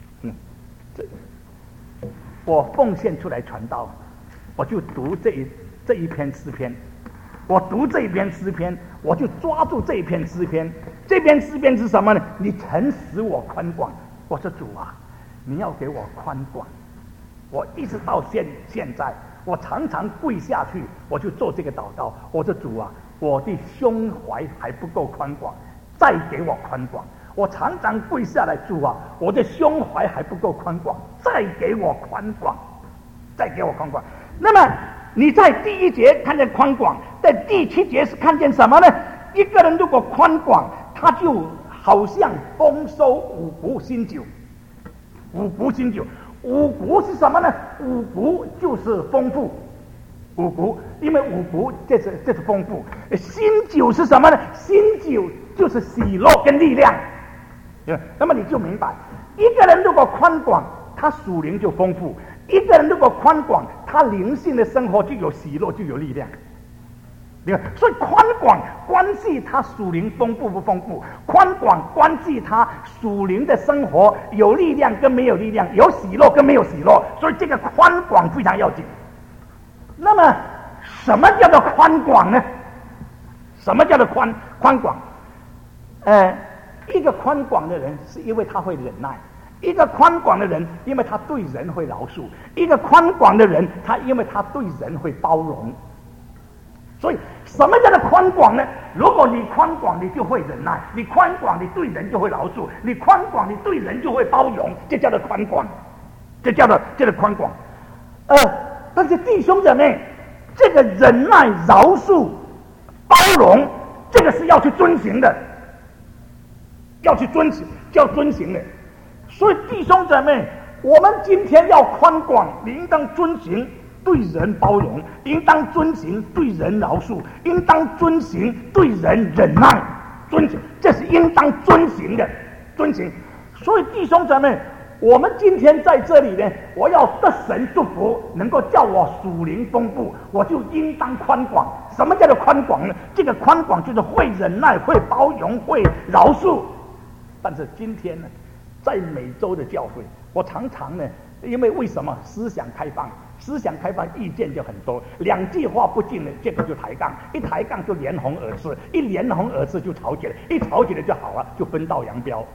我奉献出来传道，我就读这一篇诗篇，我读这一篇诗篇，我就抓住这一篇诗篇。这篇诗篇是什么呢？你曾使我宽广。我说主啊，你要给我宽广。我一直到现在，我常常跪下去，我就做这个祷告。我说主啊，我的胸怀还不够宽广，再给我宽广。我常常跪下来，主啊，我的胸怀还不够宽广，再给我宽广，再给我宽广。那么你在第1节看见宽广，在第7节是看见什么呢？一个人如果宽广，他就好像丰收五谷新酒。五谷新酒，五谷是什么呢？五谷就是丰富，五谷，因为五谷这是丰富。新酒是什么呢？新酒就是喜乐跟力量。那么你就明白，一个人如果宽广，他属灵就丰富；一个人如果宽广，他灵性的生活就有喜乐，就有力量。所以宽广关系他属灵丰富不丰富，宽广关系他属灵的生活有力量跟没有力量，有喜乐跟没有喜乐。所以这个宽广非常要紧。那么什么叫做宽广呢？什么叫做宽广？一个宽广的人是因为他会忍耐，一个宽广的人因为他对人会饶恕，一个宽广的人他因为他对人会包容。所以什么叫做宽广呢？如果你宽广，你就会忍耐；你宽广，你对人就会饶恕；你宽广，你对人就会包容，这叫做宽广，这叫做宽广。但是弟兄姊妹，这个忍耐、饶恕、包容，这个是要去遵行的，要去遵行的。所以弟兄姊妹，我们今天要宽广，你应当遵行对人包容，应当遵行对人饶恕，应当遵行对人忍耐，遵行，这是应当遵行的，遵行。所以弟兄姊妹，我们今天在这里呢，我要得神祝福，能够叫我属灵丰富，我就应当宽广。什么叫做宽广呢？这个宽广就是会忍耐、会包容、会饶恕。但是今天呢，在美洲的教会，我常常呢，因为为什么思想开放，意见就很多，两句话不进了，这个就抬杠，一抬杠就连红耳赤，一连红耳赤就吵起来，一吵起来就好了，就分道扬镳。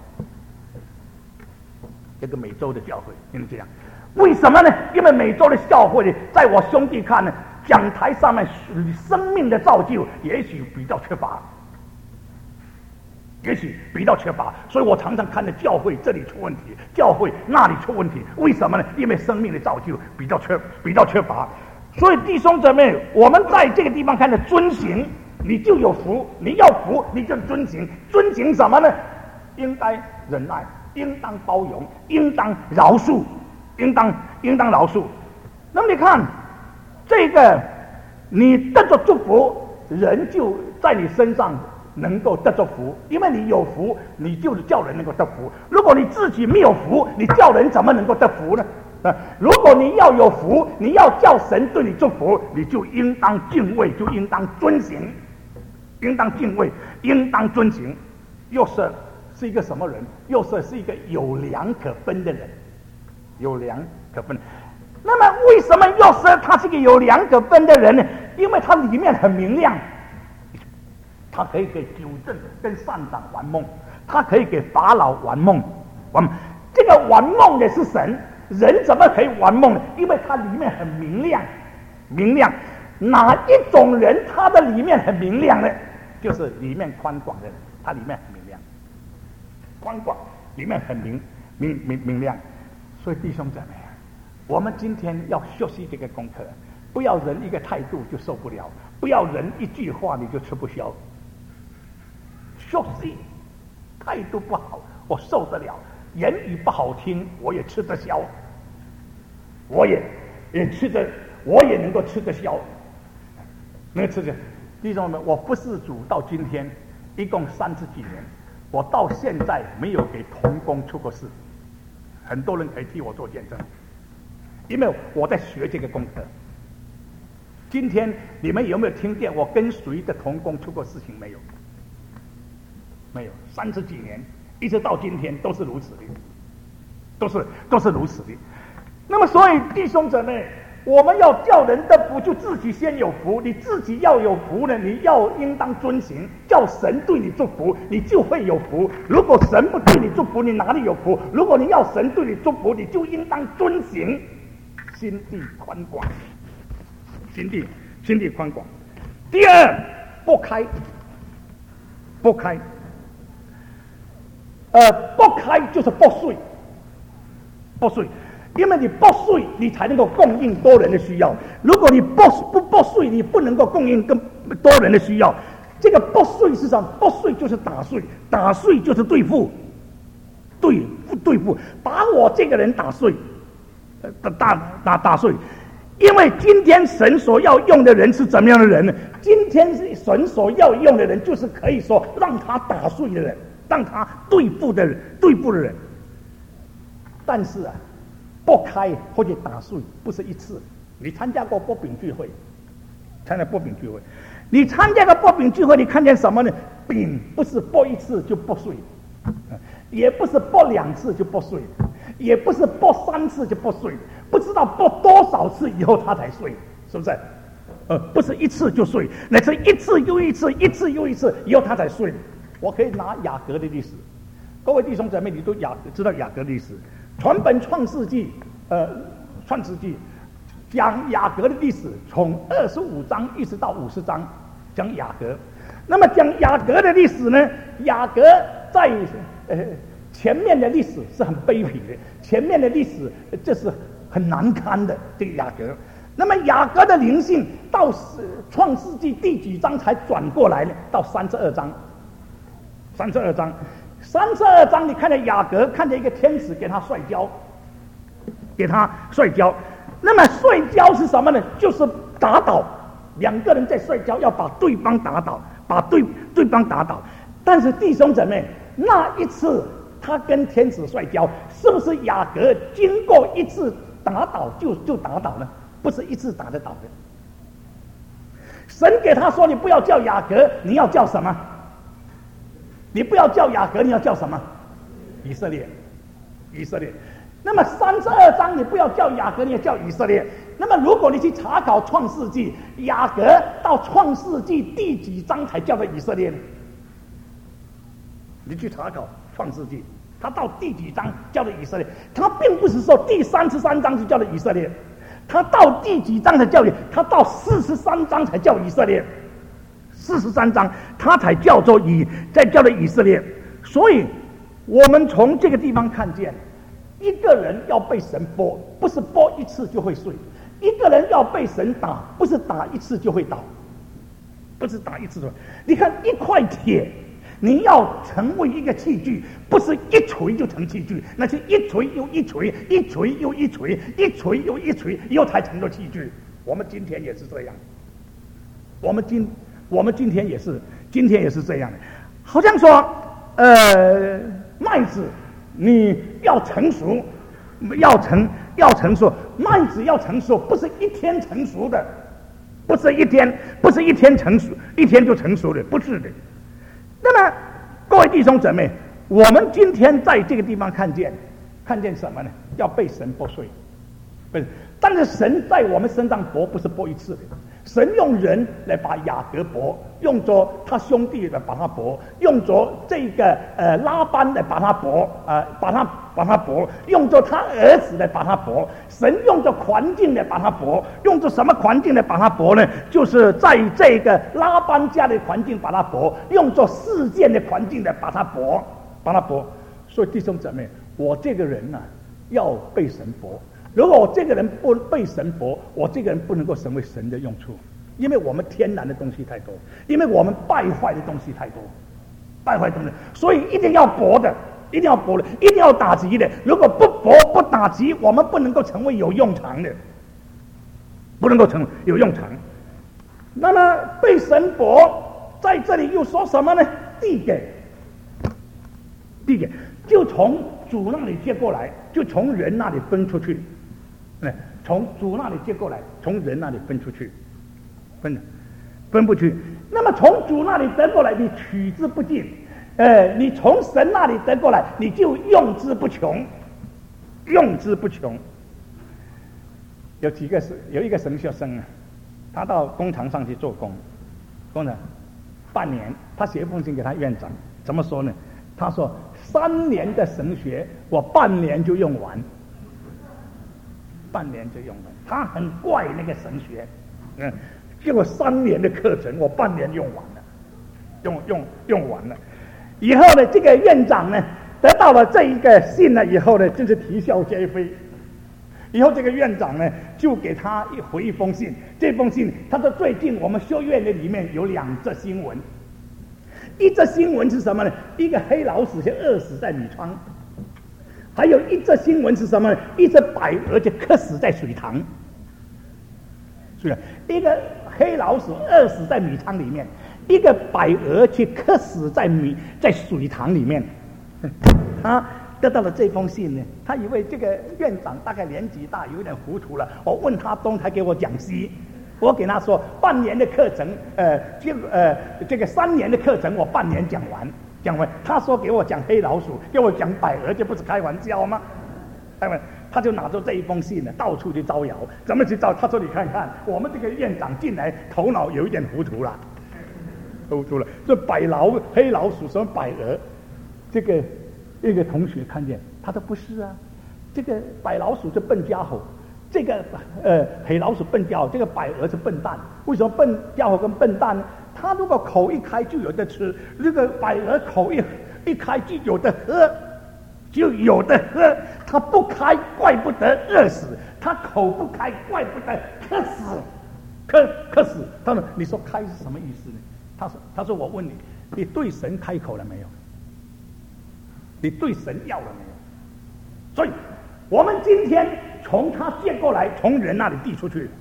这个美洲的教会就是这样，为什么呢？因为美洲的教会呢，在我兄弟看呢，讲台上面生命的造就也许比较缺乏，所以我常常看到教会这里出问题，教会那里出问题，为什么呢？因为生命的造就比较缺乏。所以弟兄姊妹，我们在这个地方看到遵行， 你就有福。你要福，你就遵行。遵行什么呢？应该忍耐，应当包容，应当饶恕，应当饶恕。那么你看，这个你得着祝福，人就在你身上能够得着福，因为你有福，你就叫人能够得福。如果你自己没有福，你叫人怎么能够得福呢？如果你要有福，你要叫神对你祝福，你就应当敬畏，就应当遵行，应当敬畏，应当遵行。约瑟是一个什么人？约瑟是一个有良可分的人，有良可分。那么为什么约瑟他是一个有良可分的人呢？因为他里面很明亮，他可以给九正跟善长玩梦，他可以给法老玩梦。这个玩梦的是神，人怎么可以玩梦呢？因为他里面很明亮，明亮。哪一种人他的里面很明亮呢？就是里面宽广的人，他里面很明亮，宽广，里面很明亮。所以弟兄姊妹，我们今天要学习这个功课，不要人一个态度就受不了，不要人一句话你就吃不消。学习态度不好，我受得了；言语不好听，我也吃得消，我也能够吃得消，能够吃得。弟兄们，我服侍主到今天一共30几年，我到现在没有给同工出过事，很多人可以替我做见证，因为我在学这个功课。今天你们有没有听见我跟谁的同工出过事情？没有，没有，30几年一直到今天都是如此的，都是如此的。那么所以弟兄姊妹，我们要叫人得福，就自己先有福。你自己要有福呢，你要应当遵行，叫神对你祝福，你就会有福。如果神不对你祝福，你哪里有福？如果你要神对你祝福，你就应当遵行。心地宽广，心地宽广。第二，拨开，拨开就是拨碎，拨碎。因为你拨碎，你才能够供应多人的需要。如果你不拨碎，你不能够供应更多人的需要。这个拨碎是什么？拨碎就是打碎，打碎就是对付，对付，把我这个人打碎，打碎。因为今天神所要用的人是怎么样的人呢？今天是神所要用的人，就是可以说让他打碎的人，让他对付的人。但是啊，拨开或者打碎不是一次。你参加过拨饼聚会，你参加过拨饼聚会，你看见什么呢？饼不是拨一次就拨碎，也不是拨2次就拨碎，也不是拨3次就拨碎，不知道拨多少次以后它才碎，是不是？不是一次就碎，乃是一次又一次，一次又一次，以后它才碎。我可以拿雅各的历史，各位弟兄姊妹，你都知道雅各的历史。全本创世纪讲雅各的历史，从25章一直到50章讲雅各。那么讲雅各的历史呢，雅各在前面的历史是很卑鄙的，前面的历史这是很难堪的，这个雅各。那么雅各的灵性到创世纪第几章才转过来呢？到32章。32章你看见雅各看见一个天使给他摔跤，那么摔跤是什么呢？就是打倒，两个人在摔跤，要把对方打倒，对方打倒。但是弟兄姊妹，那一次他跟天使摔跤，是不是雅各经过一次打倒就打倒呢？不是一次打得倒的。神给他说，你不要叫雅各，你要叫什么？你不要叫雅各，你要叫什么？以色列。那么32章你不要叫雅各，你要叫以色列。那么如果你去查考创世纪，雅各到创世纪第几章才叫做以色列呢？你去查考创世纪，他到第几章叫做以色列？他并不是说第33章就叫做以色列，他到第几章才叫？他到43章才叫以色列。43章他才叫做以色列。所以我们从这个地方看见，一个人要被神拨，不是拨一次就会碎；一个人要被神打，不是打一次就会倒。 不是打一次的。你看一块铁，你要成为一个器具，不是一锤就成器具，那是一锤又一锤，一锤又一锤，一锤又一锤，以后才成了器具。我们今天也是这样，我们今天也是这样的，好像说，麦子你要成熟，要成熟，麦子要成熟，不是一天成熟的，不是一天成熟，一天就成熟的，不是的。那么，各位弟兄姊妹，我们今天在这个地方看见什么呢？要被神剥碎，不是？但是神在我们身上剥，不是剥一次的。神用人来把雅各剥，用着他兄弟来把他剥，用着这个拉班来把他剥，把他剥，用着他儿子来把他剥。神用着环境来把他剥，用着什么环境来把他剥呢？就是在这个拉班家的环境把他剥，用着世界的环境来把他剥。所以弟兄姊妹，我这个人啊，要被神剥。如果我这个人不被神剥，我这个人不能够成为神的用处，因为我们天然的东西太多，因为我们败坏的东西太多，所以一定要剥的，一定要打击的。如果不剥不打击，我们不能够成为有用场的，不能够成为有用场。那么被神剥，在这里又说什么呢？递给，就从主那里接过来，就从人那里分出去。从主那里接过来，从人那里分出去，分不去。那么从主那里得过来，你取之不尽；你从神那里得过来，你就用之不穷。有一个神学生啊，他到工厂上去做工呢，半年，他写一封信给他院长，怎么说呢？他说：3年的神学，我半年就用完。他很怪那个神学，结果3年的课程，我半年用完了，用完了。以后呢，这个院长呢，得到了这一个信了以后呢，真是啼笑皆非。以后这个院长呢，就给他回一封信。这封信，他说最近我们修院的里面有2则新闻。一则新闻是什么呢？一个黑老鼠就饿死在米仓。还有一则新闻是什么呢？一只白鹅就渴死在水塘。是一个黑老鼠饿死在米仓里面，一个白鹅却渴死在水塘里面。他得到了这封信呢，他以为这个院长大概年纪大，有点糊涂了。我问他东，他给我讲西。我给他说，半年的课程，这个3年的课程，我半年讲完。他说给我讲黑老鼠，给我讲白鹅，这不是开玩笑吗？他就拿着这一封信呢，到处去招摇。怎么去招？他说：“你看看，我们这个院长进来，头脑有一点糊涂了。这黑老鼠什么白鹅，这个一个同学看见，他说不是啊，这个白老鼠是笨家伙。”这个黑老鼠笨家伙，这个白鹅是笨蛋。为什么笨家伙跟笨蛋呢？他如果口一开就有的吃，这个白鹅口一开就有的喝，他不开怪不得饿死，他口不开怪不得渴死。他说：“你说开是什么意思呢？”他说我问你，你对神开口了没有？你对神要了没有？所以我们今天从他接过来，从人那里递出去，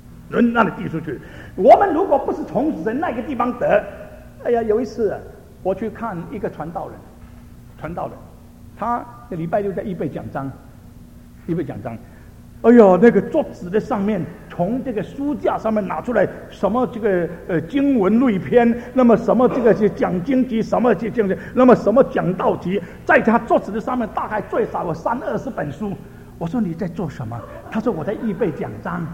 我们如果不是从人那个地方得，有一次我去看一个传道人，他礼拜6在预备讲章，那个桌子的上面，从这个书架上面拿出来什么这个经文类篇，那么什么这个讲经集，什么这样，那么什么讲道集，在他桌子的上面大概最少有30-20本书。我说你在做什么？他说我在预备讲章。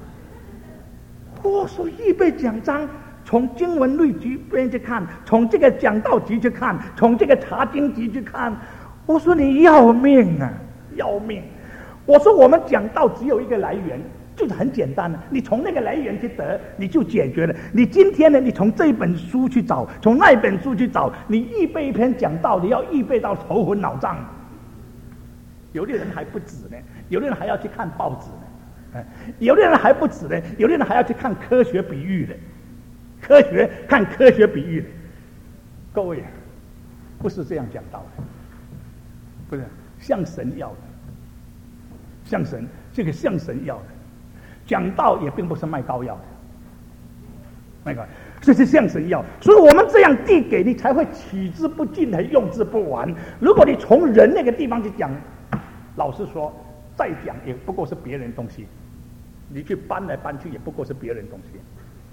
我说预备讲章，从经文类集边去看，从这个讲道集去看，从这个查经集去看。我说你要命啊，要命！我说我们讲道只有一个来源，就是很简单的，你从那个来源去得，你就解决了。你今天呢，你从这本书去找，从那本书去找，你预备一篇讲道，你要预备到头昏脑胀。有的人还不止呢，有的人还要去看报纸呢，有的人还不止呢，有的人还要去看科学比喻的， 科学，看科学比喻的。各位，不是这样讲道的，不是像神要的，像神这个像神要的，讲道也并不是卖膏药的，卖膏药。这是向神要，所以我们这样递给你，才会取之不尽，还用之不完。如果你从人那个地方去讲，老实说，再讲也不过是别人东西，你去搬来搬去也不过是别人东西，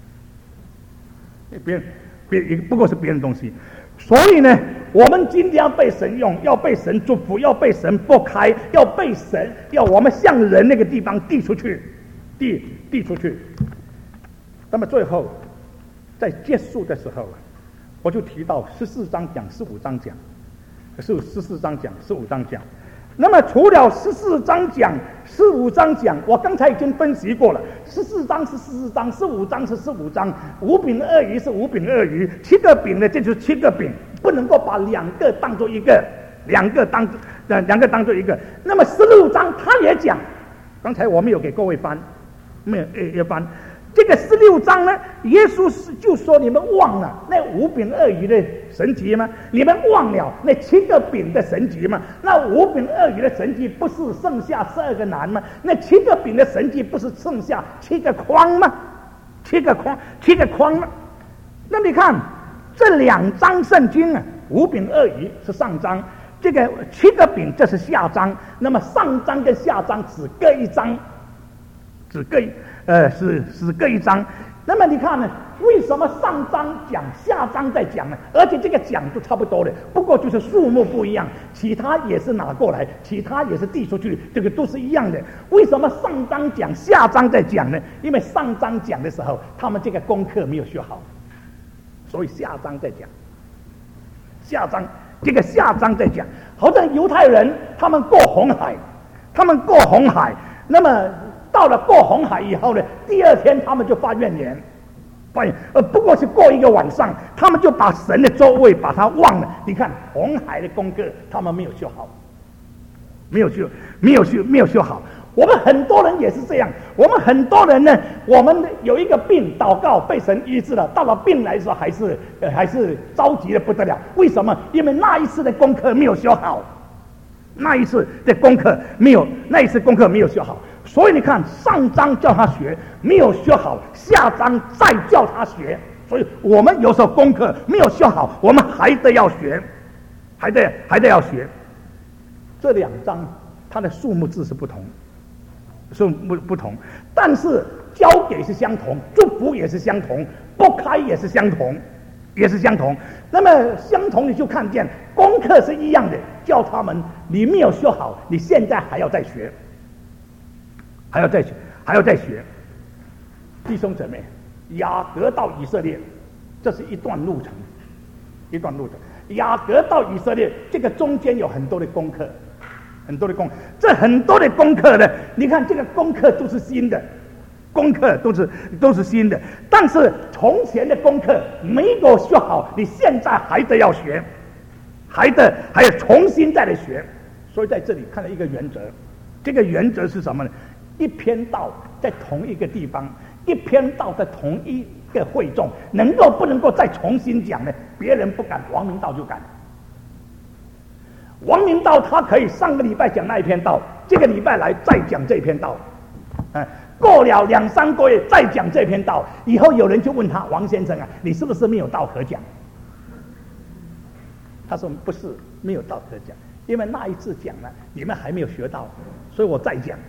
也不过是别人东西。所以呢，我们今天要被神用，要被神祝福，要被神拨开，要被神要我们向人那个地方递出去，递出去。那么最后。在结束的时候，我就提到14章讲15章讲，是14章讲15章讲。那么除了14章讲15章讲，我刚才已经分析过了，14章是14章，15章是15章，5饼2鱼是5饼2鱼，7个饼呢，这就是7个饼，不能够把两个当做一个，两个当做一个。那么16章他也讲，刚才我没有给各位翻，没有要翻。这个16章呢，耶稣就说：“你们忘了那5饼2鱼的神迹吗？你们忘了那7个饼的神迹吗？那5饼2鱼的神迹不是剩下12个男吗？那7个饼的神迹不是剩下7个筐吗？7个筐吗？那你看这2章圣经啊，5饼2鱼是上章，这个7个饼这是下章。那么上章跟下章只各一章，只各一章。那么你看呢？为什么上章讲，下章再讲呢？而且这个讲就差不多的，不过就是数目不一样，其他也是拿过来，其他也是递出去，这个都是一样的。为什么上章讲，下章再讲呢？因为上章讲的时候，他们这个功课没有学好，所以下章再讲。下章再讲，好像犹太人他们过红海，那么。到了过红海以后呢，第2天他们就发怨言，不过是过一个晚上，他们就把神的座位把它忘了。你看红海的功课，他们没有修好，没有修好。我们很多人也是这样，我们很多人呢，我们有一个病，祷告被神医治了，到了病来的时候还是着急的不得了。为什么？因为那一次的功课没有修好，那一次功课没有修好。所以你看，上章叫他学没有学好，下章再叫他学。所以我们有时候功课没有学好，我们还得要学，还得要学。这2章它的数目字是不同，但是交给是相同，祝福也是相同，拨开也是相同。那么相同，你就看见功课是一样的，叫他们你没有学好，你现在还要再学。还要再学，弟兄姊妹，雅各到以色列，这是一段路程。雅各到以色列，这个中间有很多的功课，很多的功课呢。你看这个功课都是新的，都是新的。但是从前的功课没有学好，你现在还得要学，还要重新再来学。所以在这里看到一个原则，这个原则是什么呢？一篇道在同一个地方，一篇道在同一个会众，不能够再重新讲呢？别人不敢，王明道就敢。王明道他可以上个礼拜讲那一篇道，这个礼拜来再讲这篇道，过了2、3个月再讲这篇道，以后有人就问他，王先生啊，你是不是没有道可讲？他说不是，没有道可讲，因为那一次讲了，你们还没有学到，所以我再讲。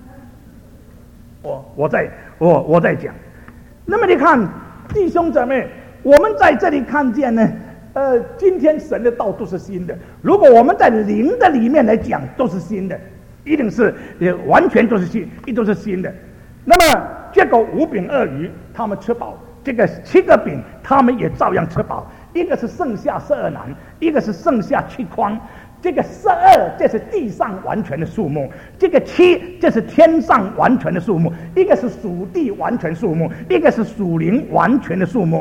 我在讲。那么你看，弟兄姊妹，我们在这里看见呢，今天神的道都是新的。如果我们在灵的里面来讲，都是新的，一定是完全都是新的。那么结果5饼2鱼他们吃饱，这个7个饼他们也照样吃饱。一个是剩下12男，一个是剩下7筐。这个12这是地上完全的数目，这个7这是天上完全的数目，一个是属地完全数目，一个是属灵完全的数目，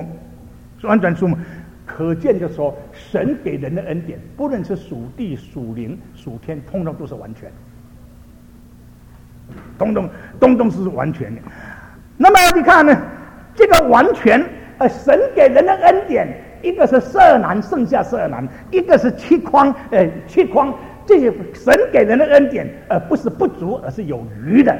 可见就说神给人的恩典，不论是属地、属灵、属天，通通都是完全，通通是完全的。那么你看呢，这个完全神给人的恩典，一个是色男，剩下色男；一个是七筐，这些神给人的恩典，不是不足，而是有余的，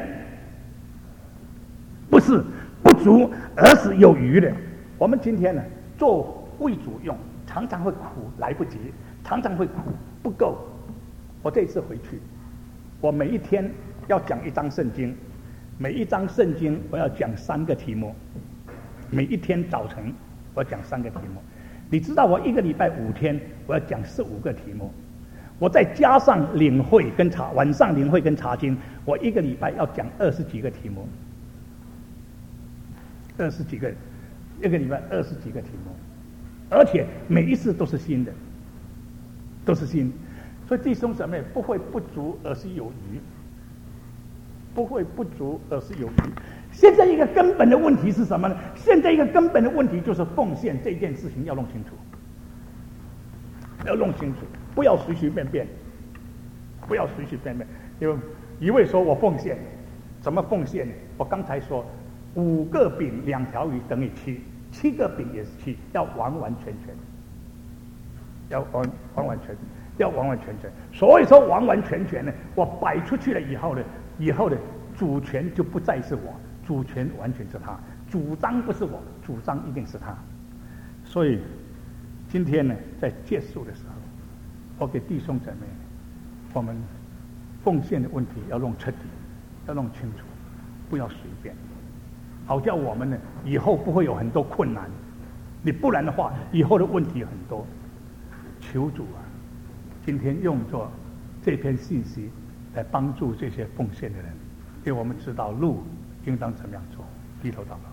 不是不足，而是有余的。我们今天呢，做为主用，常常会苦来不及，常常会苦不够。我这一次回去，我每一天要讲一章圣经，每一章圣经我要讲3个题目，每一天早晨我要讲3个题目。你知道我1个礼拜5天我要讲15个题目，我再加上领会跟晚上领会跟查经，我1个礼拜要讲20几个题目，1个礼拜20几个题目，而且每一次都是新的，都是新的。所以弟兄姊妹，不会不足，而是有余；不会不足，而是有余。现在一个根本的问题是什么呢？现在一个根本的问题就是奉献这件事情要弄清楚，要弄清楚，不要随随便便，不要随随便便。因为一位说我奉献，怎么奉献呢？我刚才说5个饼2条鱼等于7，7个饼也是7，要完完全全，要完完全全。要完完全全，所以说完完全全呢，我摆出去了以后呢，主权就不再是我，主权完全是他，主张不是我，主张一定是他。所以今天呢，在结束的时候，我给弟兄姊妹，我们奉献的问题要弄彻底，要弄清楚，不要随便，好叫我们呢以后不会有很多困难。你不然的话，以后的问题很多。求主啊，今天用作这篇信息来帮助这些奉献的人，给我们知道路应当怎么样做。低头祷告。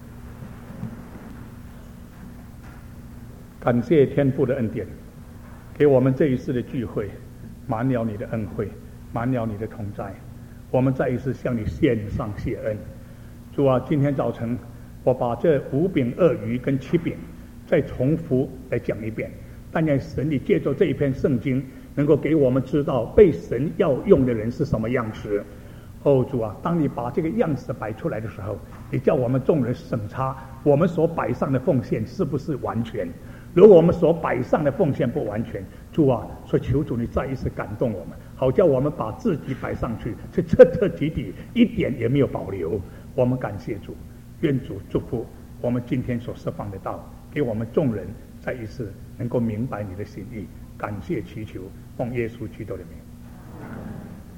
感谢天父的恩典，给我们这一次的聚会，满了你的恩惠，满了你的同在。我们再一次向你献上谢恩。主啊，今天早晨我把这5饼2鱼跟7饼再重复来讲一遍。但愿神你借着这一篇圣经，能够给我们知道被神要用的人是什么样式。哦，主啊，当你把这个样式摆出来的时候，你叫我们众人审查我们所摆上的奉献是不是完全。如果我们所摆上的奉献不完全，主啊，所以求主你再一次感动我们，好叫我们把自己摆上去，是彻彻底底，一点也没有保留。我们感谢主，愿主祝福我们今天所释放的道，给我们众人再一次能够明白你的心意。感谢祈求，奉耶稣基督的名。